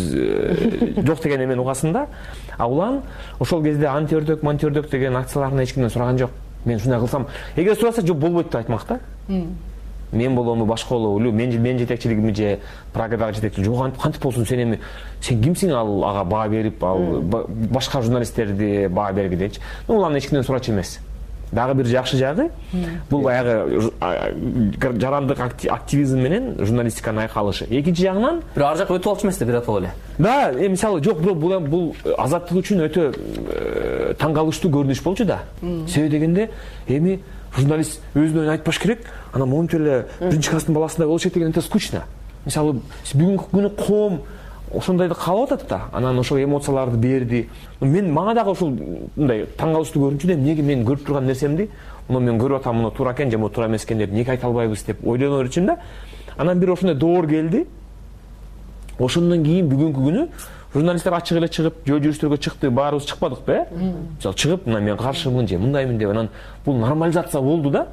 сөзсүз жок деген эмен угасың да. А улан ошол кезде антиөрдөк, мантиөрдөк деген акцияларын эч кимден сураган жок. Мен ушундай кылсам, эгер сураса жок болбойт деп айтмак да. Мен болому, башка болобу, мен мен жетекчилигими же Прагадагы жетекчилик жок, кантип болсун, сен эми сен кимсиң ал ага баа берип, ал башка журналисттерди баа бергидечи. Улан эч кимден сурачу эмес. Дагы бир жакшы жагы, бул баягы жарандык активизм менен журналистиканын айкалышы. Экинчи жагынан бир ар жакка өтүп алчу эмес да бир атал эле. Да, мисалы жок, бул бул азаттык үчүн өтө таң калыштуу көрүнүш болчу да. Себеби дегенде эми журналист өзүнөн айтпаш керек, анан монтип эле биринчи класстын баласындай болуш керек деген өтө скучно. Мисалы бүгүнкү күнү коом ошондойду каалап атат да, анан ошол эмоцияларды берди. Мен мага дагы ошол мындай таң калыштуу көрүнчү да, эмнеге мен көрүп турган нерсемди, муну мен көрүп атам, муну туура экен же муну туура эмес экен деп эмнеге айта албайбыз деп ойлонор үчүн да. Анан бир ошондой доор келди. Ошондон кийин бүгүнкү күнү журналисттер ачык эле чыгып, жөө жүрүштөргө чыкты, баарыбыз чыкпадыкпы, э? Мисалы чыгып, мына мен каршымын же мындаймын деп, анан бул нормализация болду да.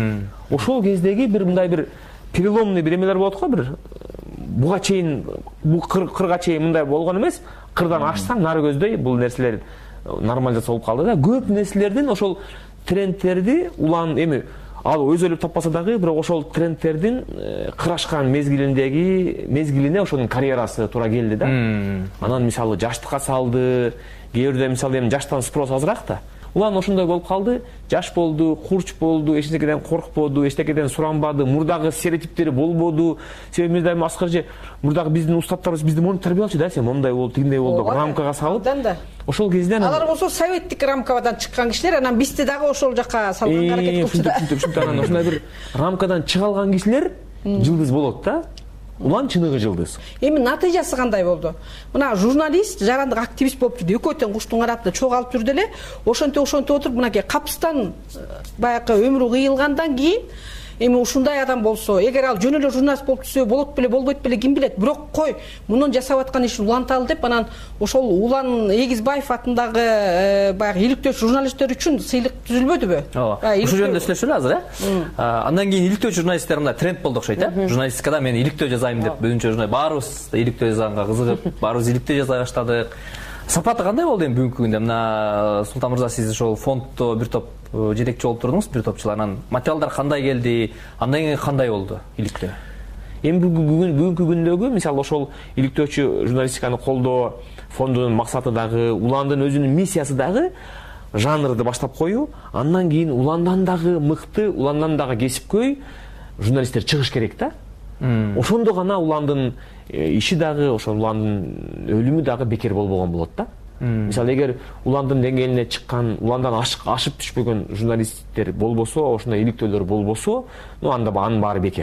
Ошол кездеги бир мындай бир переломный бир эмелер болот го, бир буга чейин, бул кырга чейин мындай болгон эмес, кырдан ашсаң нары көздөй бул нерселер нормализация болуп калды да. Көп нерселердин ошол трендтерди улан эми ал өз ойлоп таппаса дагы, бирок ошол трендтердин кырашкан мезгилиндеги мезгилине ошонун карьерасы туура келди да. Анан мисалы жаштыкка салды, кээ бирде мисалы эми жаштан спрос азыраак да. Улан ошондой болуп калды, жаш болду, курч болду, эчтекеден коркподу, эчтекеден суранбады, мурдагы стереотиптери болбоду. Себеби мындай Аскар же мурдагы биздин устаттарыбыз бизди монтип тарбиялчу да, сен мондай болду, тигиндей болду деп рамкага салып. Ошол кезде алар болсо советтик рамкадан чыккан кишилер, анан бизди дагы ошол жака салганга аракет кылчу да. Анан ошондой бир рамкадан чыга алган кишилер жылдыз болот да. Улан чыныгы жылдыз. Эми натыйжасы кандай болду? Мына журналист, жарандык активист болуп жүрдү, экөөтөн куштун карапты чогуу алып жүрдү эле. Ошентип ошентип отуруп, мынакей капыстан баягы өмүрү кыйылгандан кийин эми ушундай адам болсо, эгер ал жөн эле журналист болуп түшсө болот беле, болбойт беле, ким билет. Бирок кой, мунун жасап аткан иши уланталы деп, анан ошол Улан Эгизбаев атындагы баягы иликтөөчү журналисттер үчүн сыйлык түзүлбөдүбү? Ооба. Ушул жөнүндө сүйлөшөлү азыр, э? Андан кийин иликтөөчү журналисттер мындай тренд болду окшойт, э? Журналистикада мен иликтөө жазайм деп, өзүнчө журналист баарыбыз иликтөө жазганга кызыгып, баарыбыз иликтөө жаза баштадык. Сапаты кандай болду эми бүгүнкү күндө? Мына Султан мырза, сиз ошол фонддо бир топ жетекчи болуп турдуңуз, бир топчулар. Анан материалдар кандай келди? Андан кийин кандай болду иликтөө? Эми бүгүнкү күндөгү мисалы ошол иликтөөчү журналистиканы колдоо фондунун максаты дагы, Уландын өзүнүн миссиясы дагы жанрды баштап коюу. Андан кийин Уландан дагы мыкты, Уландан дагы кесипкөй журналисттер чыгыш керек да. Ошондо гана Уландын иши дагы, ошол Уландын өлүмү дагы бекер болбогон болот да. Мисалы эгер Уландын деңгээлине чыккан, Уландан ашып түшпөгөн журналисттер болбосо, ошондой иликтөөлөр болбосо, ну анда анын баары бекер.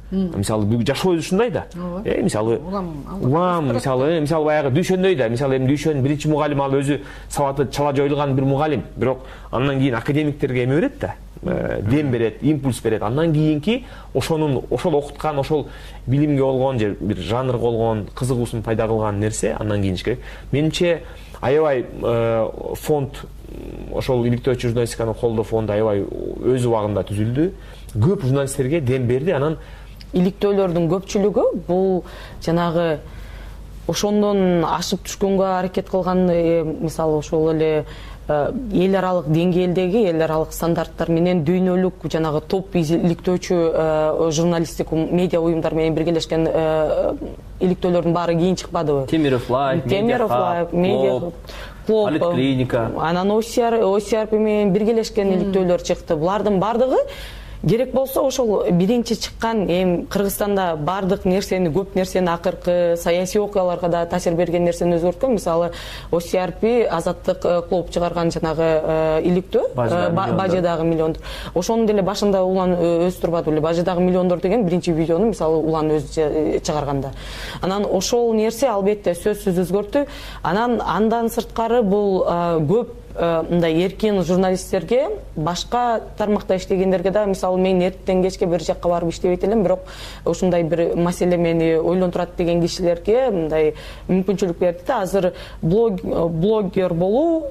мисалы жашоо ушундай да. Э мисалы улам мисалы мисалы баягы дүйшөндөй да. Мисалы эми дүйшөнүн биринчи мугалим ал өзү сабаты чала жоюлган бир мугалим, бирок андан кийин академиктерге эме берет да. Дем берет, импульс берет. Андан кийинки ошонун ошол окуткан, ошол билимге болгон же бир жанрга болгон кызыгуусун пайда кылган нерсе андан кийин керек. Менимче аябай фонд, ошол иликтөөчү журналистиканы колдоо фонду аябай өз убагында түзүлдү. Көп журналисттерге дем берди. Анан иликтөөлөрдүн көпчүлүгү бул жанагы ошондон ашып түшкөнгө аракет кылган, мисалы ошол эле эл аралык деңгээлдеги эл аралык стандарттар менен дүйнөлүк жанагы топ иликтөөчү журналистик медиа уюмдар менен биргелешкен иликтөөлөрдүн баары кийин чыкпадыбы? Темиров Лайф, Темиров Лайф, Медиа Клуб, Политклиника, анан О С R P менен биргелешкен иликтөөлөр чыкты. Булардын бардыгы керек болсо ошол биринчи чыккан эми Кыргызстанда бардык нерсени, көп нерсени, акыркы саясий окуяларга да таасир берген нерсени өзгөрткөн. Мисалы О С R P Азаттык клуб чыгарган жанагы иликтөө Бажыдагы миллиондор. Ошонун деле башында улан өзү турбады беле. Бажыдагы миллиондор деген биринчи видеону мисалы улан өзү чыгарганда. Анан ошол нерсе албетте сөзсүз өзгөртү. Анан андан сырткары бул көп мындай эркин журналисттерге, башка тармакта иштегендерге да, мисалы мен эртең кечке бир жакка барып иштебейт элем, бирок ушундай бир маселе мени ойлонтурат деген кишилерге мындай мүмкүнчүлүк берди да. Азыр блогер болуу,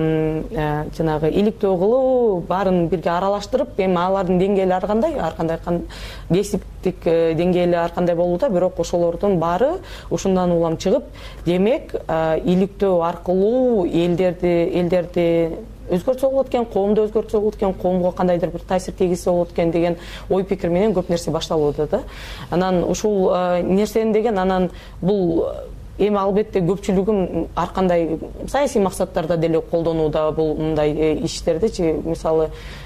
жанагы иликтөө кылуу баарын бирге аралаштырып, эми алардын деңгээли ар кандай, ар кандай кесиптик деңгээли ар кандай болууда, бирок ошолордун баары ушундан улам чыгып, демек иликтөө аркылуу элдерди элдерди өзгөртсө болот экен, коомду өзгөртсө болот экен, коомго кандайдыр бир таасир тийгизсе болот экен деген ой пикир менен көп нерсе башталууда да. Анан ушул нерсени деген анан бул эми албетте көпчүлүгү ар кандай саясий максаттарда деле колдонууда бул мындай иштердичи. Мисалы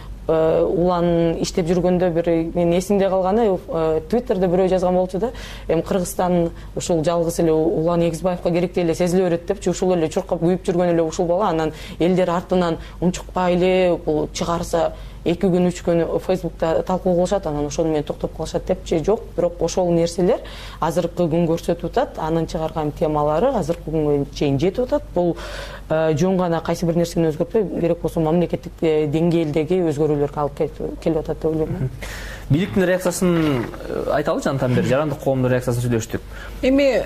улан иштеп жүргөндө бир мен эсимде калганы Твиттерде бирөө жазган болчу да. Эми Кыргызстан ушул жалгыз эле Улан Эгизбаевка керектей эле сезиле берет депчи. Ушул эле чуркап күйүп жүргөн эле ушул бала. Анан элдер артынан унчукпайлы бул чыгарса эки күн үч күн Фейсбукта талкуу кылышат, анан ошону менен токтоп калышат депчи. Жок, бирок ошол нерселер азыркы күн көрсөтүп атат. Анын чыгарган темалары азыркы күнгө чейин жетип атат. Бул жөн гана кайсы бир нерсени өзгөртпөй, керек болсо мамлекеттик деңгээлдеги өзгөрүүлөргө алып келип атат деп ойлойм. Бийликтин реакциясын айталы, жанатан бери жарандык коомдун реакциясын сүйлөштүк. Эми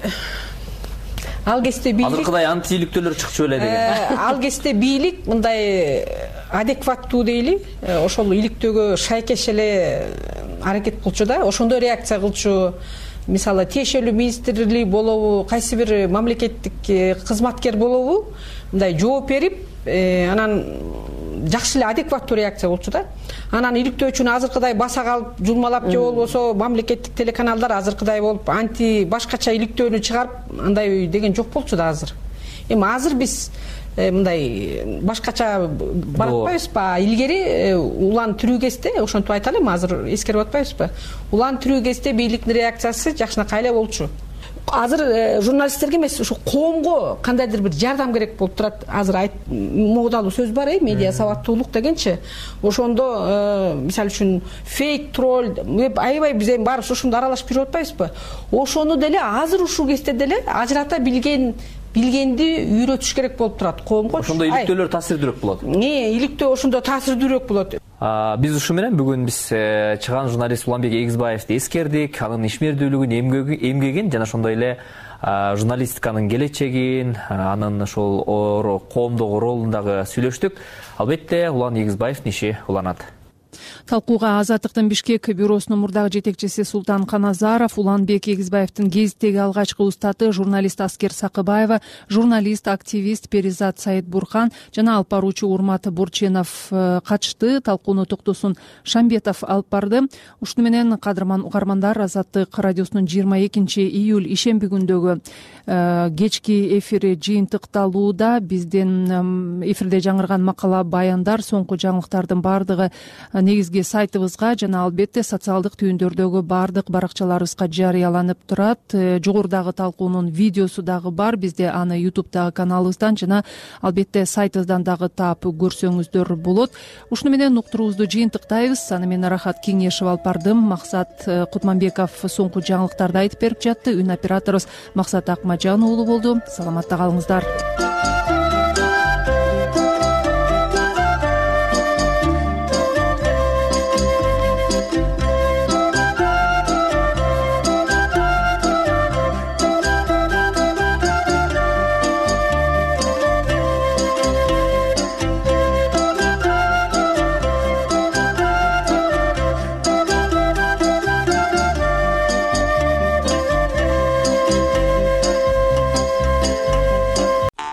ал кезде бийлик азыркыдай анти иликтөөлөр чыкчу эле деген. Ал кезде бийлик мындай адекваттуу дейли, ошол иликтөөгө шайкеш эле аракет кылчу да, ошондой реакция кылчу. Мисалы тиешелүү министрлик болобу, кайсы бир мамлекеттик кызматкер болобу, мындай жооп берип, анан жакшы эле адекваттуу реакция болчу да. Анан иликтөөчүнү азыркыдай баса калып, жулмалап же болбосо мамлекеттик телеканалдар азыркыдай болуп анти башкача иликтөөнү чыгарып, андай деген жок болчу да азыр. Эми азыр биз мындай башкача барып атпайбызбы? Илгери улан тирүү кезде, ошентип айта элем, азыр эскерип атпайбызбы? Улан тирүү кезде бийликтин реакциясы жакшынакай эле болчу. Азыр журналисттерге эмес, ушу коомго кандайдыр бир жардам керек болуп турат. Азыр модалуу сөз бар, э, медиа сабаттуулук дегенчи. Ошондо мисалы үчүн фейк, тролл, аябай биз эми баарыбыз ошондо аралашып жүрүп атпайбызбы? Ошону деле азыр ушул кезде деле ажырата билген билгенди үйрөтүш керек болуп турат коомго. Ошондо иликтөөлөр таасирдүүрөөк болот. Не, иликтөө ошондо таасирдүүрөөк болот. Биз ушу менен бүгүн биз чыган журналист Уланбек Эгизбаевди эскердик, анын ишмердүүлүгүн, эмгегин жана ошондой эле журналистиканын келечегин, анын ошол коомдогу ролун дагы сүйлөштүк. Албетте Улан Эгизбаевдин иши уланат. Талкууга Азаттыктын Бишкек бюросунун мурдагы жетекчиси Султан Каназаров, Уланбек Эгизбаевдин гезиттеги алгачкы устаты журналист Аскер Сакыбаева, журналист, активист Перизат Саидбурхан жана алып баруучу Урмат Бурченов катышты. Талкууну Токтосун Шамбетов алып барды. Ушуну менен кадырман угармандар, Азаттык радиосунун жыйырма экинчи июль ишемби күндөгү кечки эфири жыйынтыкталууда. Бизден эфирде жаңырган макала, баяндар, соңку жаңылыктардын баардыгы негизги сайтыбызга жана албетте социалдык түйүндөрдөгү баардык баракчаларыбызга жарыяланып турат. Жогорудагы талкуунун видеосу дагы бар. Бизде аны ютубтагы каналыбыздан жана албетте сайтыбыздан дагы таап көрсөңүздөр болот. Ушуну менен уктуруубузду жыйынтыктайбыз. Аны мен Рахат Кеңешев алып бардым. Максат Кутманбеков соңку жаңылыктарды айтып берип жатты. Үн операторубуз Максат Акмажан уулу болду. Саламатта калыңыздар.